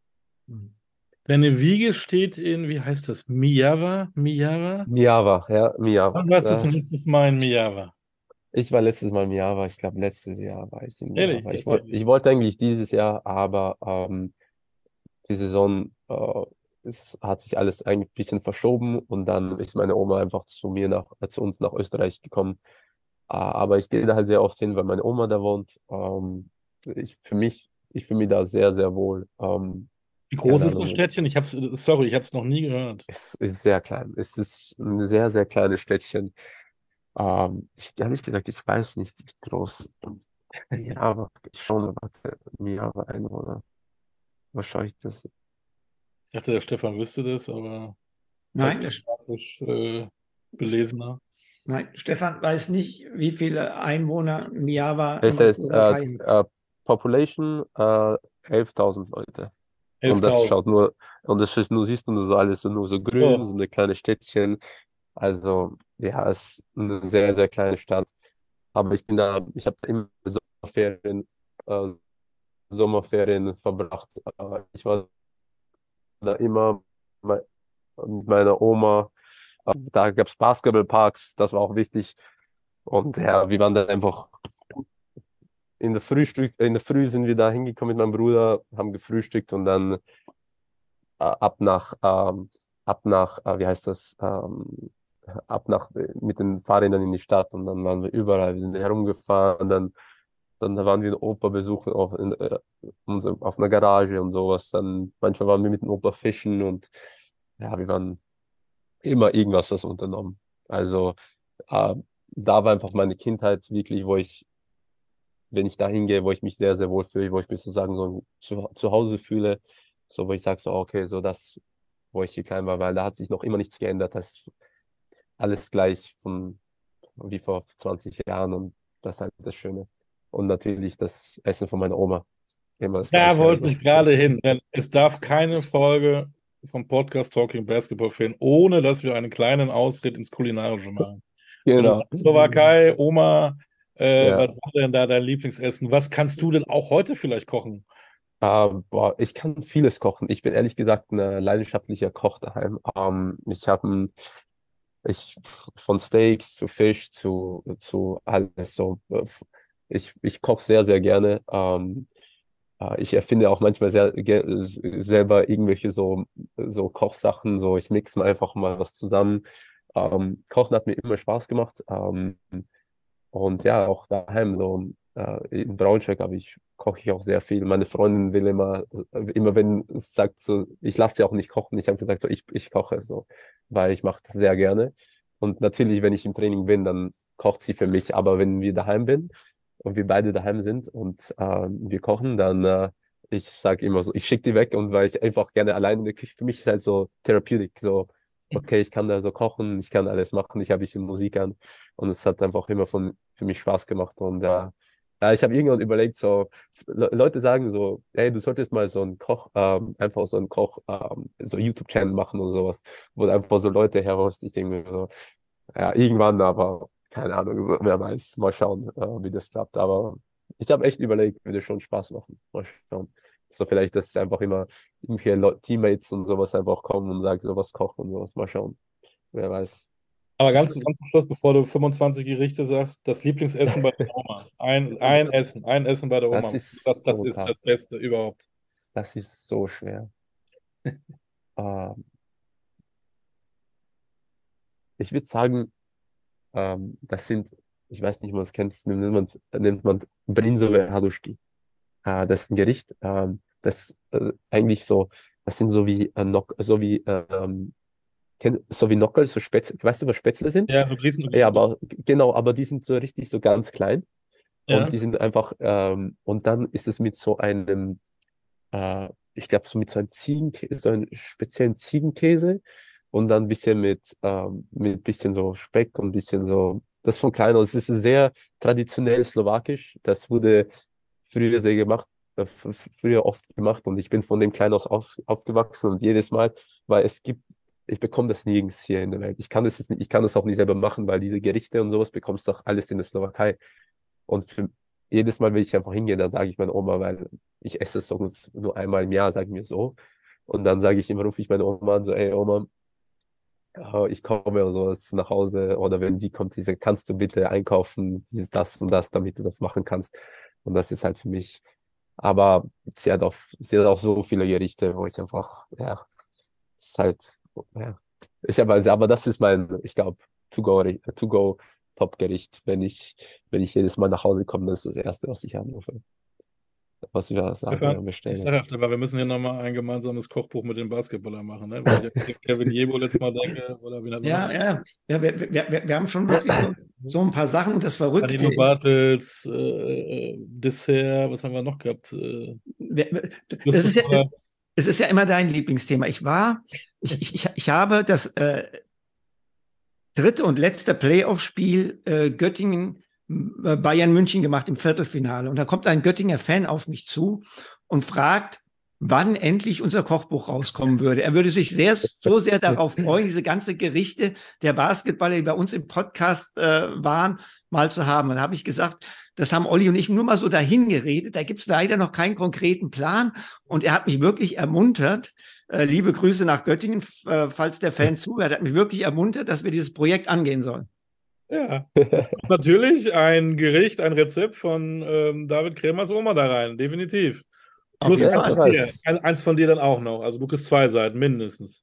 Deine Wiege steht in, wie heißt das? Miyava? Miyava? Miava, ja, Miava. Wann warst du Ja, zum letzten Mal in Miyava? ich war letztes Mal in Miava, ich glaube, letztes Jahr war ich in Ehrlich, Miava. Ich wollte, tatsächlich. ich wollte eigentlich dieses Jahr, aber ähm, die Saison, äh, es hat sich alles eigentlich ein bisschen verschoben und dann ist meine Oma einfach zu mir nach, äh, zu uns nach Österreich gekommen. Äh, aber ich gehe da halt sehr oft hin, weil meine Oma da wohnt. Ähm, ich, für mich, ich fühle mich da sehr, sehr wohl. Ähm, Wie groß keine ist das Ahnung, Städtchen? Ich hab's, sorry, ich habe es noch nie gehört. es ist sehr klein. Es ist ein sehr, sehr kleines Städtchen. Ähm, ich, ehrlich gesagt, ich weiß nicht, wie groß. Ja, aber ich schaue mal, warte, Miava Einwohner. Wahrscheinlich das. Ich dachte, der Stefan wüsste das, aber als Nein, der, geografisch äh, Belesener. nein, Stefan weiß nicht, wie viele Einwohner Miava in Es der heißt äh, Slowakei hat. äh, Population äh, elftausend Leute. Und das elftausend. schaut nur, und das ist nur, siehst du nur so alles so, nur so grün, so Oh, eine kleine Städtchen. Also, ja, es ist eine sehr, sehr kleine Stadt. Aber ich bin da, ich habe immer Sommerferien, äh, Sommerferien verbracht. Äh, ich war da immer mei- mit meiner Oma. Äh, Da gab es Basketballparks, das war auch wichtig. Und ja, wir waren dann einfach in der Frühstück, in der Früh sind wir da hingekommen mit meinem Bruder, haben gefrühstückt und dann äh, ab nach, ähm, ab nach, äh, wie heißt das, ähm, ab nach äh, mit den Fahrrädern in die Stadt und dann waren wir überall, wir sind herumgefahren, dann, dann waren wir den Opa besuchen auf, in, äh, unser, auf einer Garage und sowas. Dann manchmal waren wir mit dem Opa fischen und ja, wir waren immer irgendwas was unternommen. Also äh, da war einfach meine Kindheit wirklich, wo ich wenn ich da hingehe, wo ich mich sehr, sehr wohl fühle, wo ich mich sozusagen so zu, zu Hause fühle, so wo ich sage, so, okay, so das, wo ich hier klein war, weil da hat sich noch immer nichts geändert, das ist alles gleich von, wie vor zwanzig Jahren und Das ist halt das Schöne. Und natürlich das Essen von meiner Oma. Immer das Da Gleiche. wollte Also. ich gerade hin, denn es darf keine Folge vom Podcast Talking Basketball fehlen, ohne dass wir einen kleinen Ausritt ins Kulinarische machen. Und du Genau. sagst Slowakei, Oma, äh, Ja. was war denn da dein Lieblingsessen? Was kannst du denn auch heute vielleicht kochen? Ähm, boah, ich kann vieles kochen. Ich bin ehrlich gesagt ein äh, leidenschaftlicher Koch daheim. Ähm, ich habe ich von Steaks zu Fisch zu zu alles so. äh, Ich ich koche sehr sehr gerne. Ähm, äh, ich erfinde auch manchmal sehr ge selber irgendwelche so so Kochsachen. So ich mixe mal einfach mal was zusammen. Ähm, Kochen hat mir immer Spaß gemacht. Ähm, Und ja, auch daheim, so äh, in Braunschweig habe ich, koche ich auch sehr viel. Meine Freundin will immer, äh, immer wenn es sagt, so, ich lasse dir auch nicht kochen, ich habe gesagt, so, ich, ich koche so, weil ich mache das sehr gerne. Und natürlich, wenn ich im Training bin, dann kocht sie für mich. Aber wenn wir daheim sind und wir beide daheim sind und äh, wir kochen, dann äh, ich sage immer so, ich schicke die weg und weil ich einfach gerne alleine in der Küche, für mich ist halt so Therapeutik, so, okay, ich kann da so kochen, ich kann alles machen, ich habe ein bisschen Musik an. Und es hat einfach immer von, für mich Spaß gemacht. Und ja, ja ich habe irgendwann überlegt, so, Le Leute sagen so, hey, du solltest mal so einen Koch, ähm, einfach so einen Koch, ähm, so YouTube-Channel machen und sowas, wo du einfach so Leute herholst. Ich denke mir so, ja, irgendwann, aber keine Ahnung, so, wer weiß, mal schauen, äh, wie das klappt. Aber ich habe echt überlegt, würde schon Spaß machen. Mal schauen. So vielleicht, dass einfach immer irgendwelche Le Teammates und sowas einfach kommen und sagen, sowas kochen und sowas. Mal schauen. Wer weiß. Aber ganz, ganz zum Schluss, bevor du fünfundzwanzig Gerichte sagst, das Lieblingsessen bei der Oma. Ein, ein Essen, ein Essen bei der Das Oma. Das, ist das so ist tough. das Beste überhaupt. Das ist so schwer. Ähm, ich würde sagen, ähm, das sind, ich weiß nicht, ob man es kennt, das nennt man, nennt man Brinzové halušky. Äh, das ist ein Gericht, ähm, das äh, eigentlich so, das sind so wie, äh, Nock, so wie, ähm, kenn, so wie Nockel, so Spätzle. Weißt du, was Spätzle sind? Ja, so Grießen. Ja, aber genau, aber die sind so richtig so ganz klein und Ja. die sind einfach, ähm, und dann ist es mit so einem, äh, ich glaube, so mit so einem Ziegenkäse, so einem speziellen Ziegenkäse und dann ein bisschen mit, ähm, mit bisschen so Speck und ein bisschen so, das von klein aus. Es ist sehr traditionell slowakisch. Das wurde früher sehr gemacht, äh, f- f- früher oft gemacht und ich bin von dem klein aus auf, aufgewachsen und jedes Mal, weil es gibt, ich bekomme das nirgends hier in der Welt. Ich kann das jetzt nicht, ich kann das auch nicht selber machen, weil diese Gerichte und sowas bekommst du doch alles in der Slowakei. Und für, jedes Mal will ich einfach hingehen, dann sage ich meiner Oma, weil ich esse es so nur einmal im Jahr, sagen wir so. Und dann sage ich immer, rufe ich meine Oma an, so, ey Oma, äh, ich komme oder sowas nach Hause. Oder wenn sie kommt, sie sagt, kannst du bitte einkaufen, dieses, das und das, damit du das machen kannst. Und das ist halt für mich. Aber sie hat auch, sie hat auch so viele Gerichte, wo ich einfach, ja, es ist halt, ja. Ich habe also, aber das ist mein, ich glaube, To-Go, To-Go Top-Gericht. Wenn ich, wenn ich jedes Mal nach Hause komme, das ist das Erste, was ich anrufe. Was wir sagen, Stefan, ja, ich bestellen. sage aber wir müssen hier nochmal ein gemeinsames Kochbuch mit den Basketballern machen, ne? Weil ich an Kevin Jebo letztes Mal denke, oder wen hat man noch? Ja, ja, ja wir, wir, wir, wir haben schon wirklich so, so ein paar Sachen und das Verrückte Danilo ist, Bartels, äh, äh, Dessert, was haben wir noch gehabt? Äh, wir, wir- das ist ja, Lustgewürz. es ist ja immer dein Lieblingsthema. Ich war, ich, ich, ich, ich habe das äh, dritte und letzte Playoff-Spiel äh, Göttingen äh, Bayern München gemacht im Viertelfinale. Und da kommt ein Göttinger Fan auf mich zu und fragt, wann endlich unser Kochbuch rauskommen würde. Er würde sich sehr, so sehr darauf freuen, diese ganze Gerichte der Basketballer, die bei uns im Podcast äh, waren, mal zu haben. Und da habe ich gesagt, das haben Olli und ich nur mal so dahin geredet. Da gibt es leider noch keinen konkreten Plan. Und er hat mich wirklich ermuntert. Äh, liebe Grüße nach Göttingen, äh, falls der Fan zuhört. Er hat mich wirklich ermuntert, dass wir dieses Projekt angehen sollen. Ja, und natürlich ein Gericht, ein Rezept von ähm, David Kremers Oma da rein, definitiv. Auf Plus jeden eins Ja, von Fall. dir, ein, eins von dir dann auch noch. Also du kriegst zwei Seiten mindestens.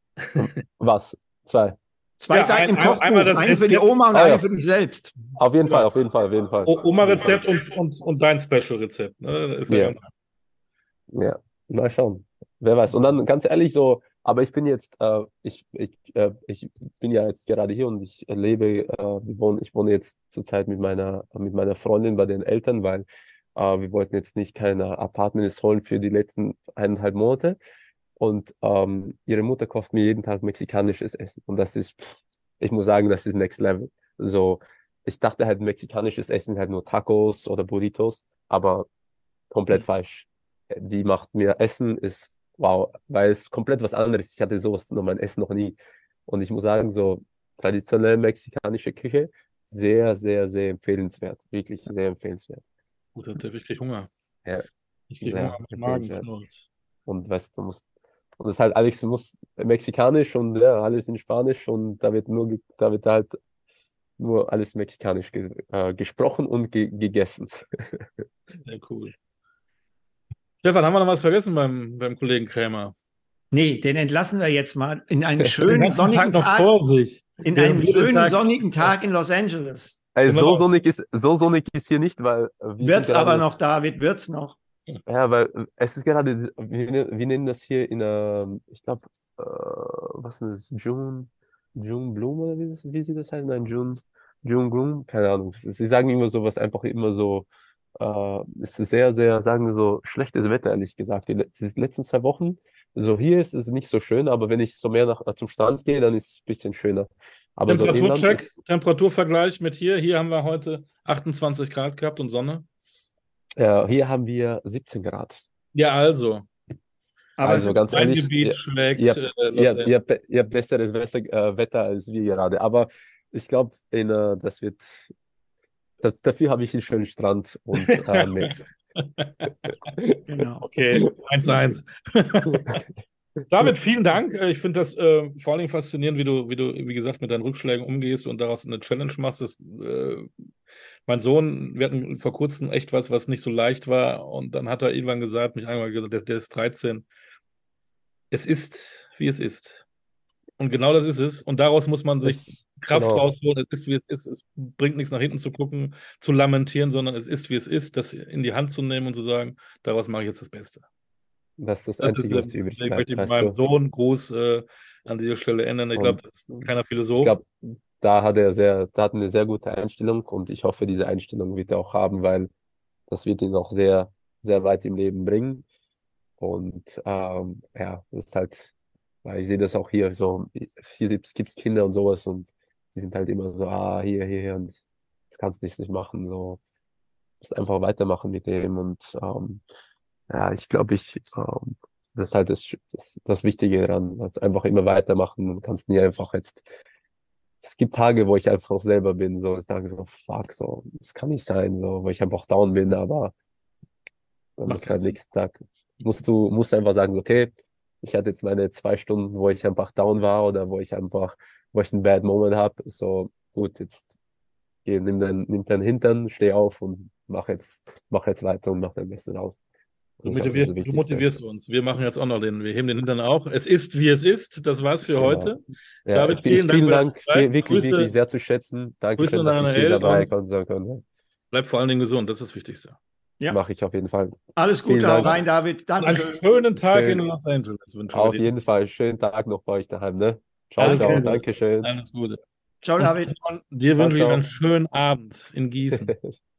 was? Zwei. Zwei Ja, Seiten ein, im ein, einmal Kochbuch, das eine für die Rezept, Oma und Ah eine ja, für dich selbst. auf jeden Fall, genau. auf jeden Fall, auf jeden Fall. O- Auf jeden Fall. Oma-Rezept und, und, und dein Special-Rezept. Ne? Ist ja Ja, ganz. ja. Mal schauen. Wer weiß. Und dann ganz ehrlich so, aber ich bin jetzt, äh, ich, ich, äh, ich bin ja jetzt gerade hier und ich lebe, äh, wir wohnen, ich wohne jetzt zurzeit mit meiner, mit meiner Freundin bei den Eltern, weil äh, wir wollten jetzt nicht keine Apartments holen für die letzten eineinhalb Monate. Und ähm, ihre Mutter kocht mir jeden Tag mexikanisches Essen. Und das ist, ich muss sagen, das ist Next Level. So, ich dachte halt, mexikanisches Essen halt nur Tacos oder Burritos, aber komplett falsch. Die macht mir Essen, ist wow, weil es komplett was anderes. Ich hatte sowas noch mein Essen noch nie. Und ich muss sagen, so traditionelle mexikanische Küche, sehr, sehr, sehr empfehlenswert. Wirklich sehr empfehlenswert. Gut, ich krieg Hunger. Ja, Ich krieg sehr Hunger, mein Magen empfehlenswert. knurrt. Und weißt du, musst, und es ist halt alles muss mexikanisch und ja, alles in Spanisch und da wird nur, ge- da wird halt nur alles mexikanisch ge äh, gesprochen und ge gegessen. Sehr cool. Stefan, haben wir noch was vergessen beim, beim Kollegen Krämer? Nee, den entlassen wir jetzt mal in einen Den schönen ganzen Tag sonnigen noch Tag, vor sich. in Während einen wir den schönen Tag- sonnigen Tag in Los Angeles. Also Immer so noch. sonnig ist, so sonnig ist hier nicht, weil äh, wir Wird's sind gerade aber jetzt- noch, David, wird's noch. Ja, weil äh, es ist gerade, wir, ne- wir nennen das hier in einer, ich glaube, äh, was ist das, June, June Bloom oder wie, das, wie sie das heißt? Nein, June, June Bloom, keine Ahnung. Sie sagen immer sowas, einfach immer so, äh, es ist sehr, sehr, sagen wir so, schlechtes Wetter, ehrlich gesagt. Die, le- die letzten zwei Wochen, so hier ist es nicht so schön, aber wenn ich so mehr nach, zum Strand gehe, dann ist es ein bisschen schöner. Aber so Inland Temperaturcheck, ist, Temperaturvergleich mit hier. Hier haben wir heute achtundzwanzig Grad gehabt und Sonne. äh, hier haben wir siebzehn Grad. Ja, also. Aber Also es ist, ganz Mein ehrlich, Gebiet ihr, schlägt ihr, äh, habt, Los ihr, Angeles. ihr, habt, be- ihr habt besseres Wetter, äh, Wetter als wir gerade. Aber ich glaube, äh, das wird, das, dafür habe ich einen schönen Strand und äh, Meer. genau. Okay, eins eins. David, vielen Dank. Äh, Ich finde das äh, vor allen Dingen faszinierend, wie du, wie du, wie gesagt, mit deinen Rückschlägen umgehst und daraus eine Challenge machst. Das, äh, mein Sohn, wir hatten vor kurzem echt was, was nicht so leicht war. Und dann hat er irgendwann gesagt, mich einmal gesagt, der, der ist dreizehn. Es ist, wie es ist. Und genau das ist es. Und daraus muss man sich Das, Kraft genau, rausholen. Es ist, wie es ist. Es bringt nichts nach hinten zu gucken, zu lamentieren, sondern es ist, wie es ist, das in die Hand zu nehmen und zu sagen, daraus mache ich jetzt das Beste. das ist das Das ist, Einzige, was ähm, übrig ich bleibt, möchte weißt meinem du. Sohn Gruß äh, an dieser Stelle ändern. Ich glaube, Und das ist ein kleiner ich Philosoph. glaube, da hat er sehr, da hat er eine sehr gute Einstellung und ich hoffe, diese Einstellung wird er auch haben, weil das wird ihn auch sehr, sehr weit im Leben bringen. Und ähm, ja, das ist halt, weil ich sehe das auch hier so, hier gibt es Kinder und sowas und die sind halt immer so, ah, hier, hier, hier und das kannst du nicht nicht machen. So, musst einfach weitermachen mit dem und ähm, ja, ich glaube, ich, ähm, das ist halt das, das, das Wichtige daran, also einfach immer weitermachen und kannst nie einfach jetzt. Es gibt Tage, wo ich einfach selber bin, so, ich sage so, fuck, so, das kann nicht sein, so, wo ich einfach down bin, aber dann Macht musst du keinen halt Sinn. nächsten Tag, musst du, musst einfach sagen, so, okay, ich hatte jetzt meine zwei Stunden, wo ich einfach down war oder wo ich einfach, wo ich einen Bad Moment habe, so, gut, jetzt, geh, nimm dein, nimm deinen Hintern, steh auf und mach jetzt, mach jetzt weiter und mach dein Bestes draus. Du Und ich glaube, das ist motivierst, das du Wichtigste. motivierst uns. Wir machen jetzt auch noch den, wir heben den Hintern auch. Es ist, wie es ist. Das war's für Genau. heute. Ja, David, vielen, vielen Dank vielen für deine Dank, Zeit. viel- wirklich, Grüße, wirklich sehr zu schätzen. Dankeschön, an dass deine ich hier Eltern dabei und- sein konnte. bleib vor allen Dingen gesund. Das ist das Wichtigste. Ja. Mache ich auf jeden Fall. Alles Vielen Gute, hau Dank. rein, David. Und einen Dankeschön. schönen Tag Schön. in Los Angeles wünschen Auf wir dir. jeden Fall. Schönen Tag noch bei euch daheim, ne? Ciao, Alles ciao. Gute. Dankeschön. Alles Gute. Ciao, David. Und dir Ciao, wünsche ich ciao. einen schönen Abend in Gießen.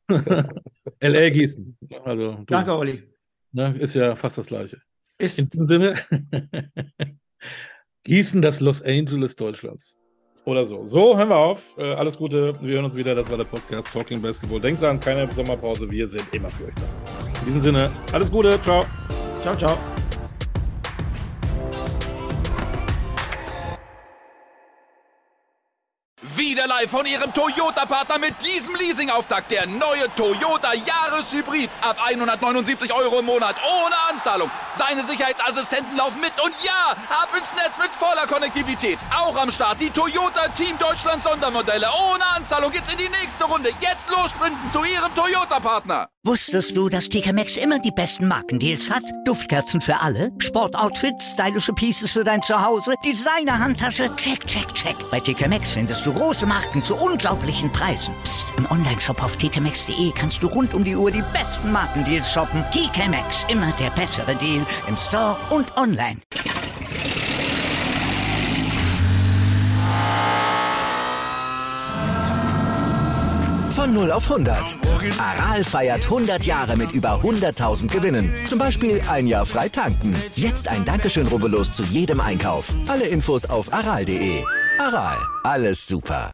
L A Gießen. Also, du, Danke, Olli. ne, ist ja fast das Gleiche. In Ist diesem Sinne, Gießen, das Los Angeles Deutschlands. Oder so. So, hören wir auf. Äh, alles Gute. Wir hören uns wieder. Das war der Podcast Talking Basketball. Denkt dran, keine Sommerpause. Wir sind immer für euch da. In diesem Sinne, alles Gute. Ciao. ciao, ciao. Wieder live von Ihrem Toyota-Partner mit diesem Leasing-Auftakt. Der neue Toyota Jahreshybrid. Ab hundertneunundsiebzig Euro im Monat. Ohne Anzahlung. Seine Sicherheitsassistenten laufen mit. Und ja, ab ins Netz mit voller Konnektivität. Auch am Start die Toyota Team Deutschland Sondermodelle. Ohne Anzahlung geht's in die nächste Runde. Jetzt los sprinten zu Ihrem Toyota-Partner. Wusstest du, dass T K Maxx immer die besten Markendeals hat? Duftkerzen für alle, Sportoutfits, stylische Pieces für dein Zuhause, Designer-Handtasche, check, check, check. Bei T K Maxx findest du große Marken zu unglaublichen Preisen. Psst. Im Onlineshop auf t k maxx punkt de kannst du rund um die Uhr die besten Markendeals shoppen. T K Maxx, immer der bessere Deal im Store und online. Von null auf hundert. Aral feiert hundert Jahre mit über hunderttausend Gewinnen. Zum Beispiel ein Jahr frei tanken. Jetzt ein Dankeschön, rubbellos zu jedem Einkauf. Alle Infos auf aral punkt de. Aral, alles super.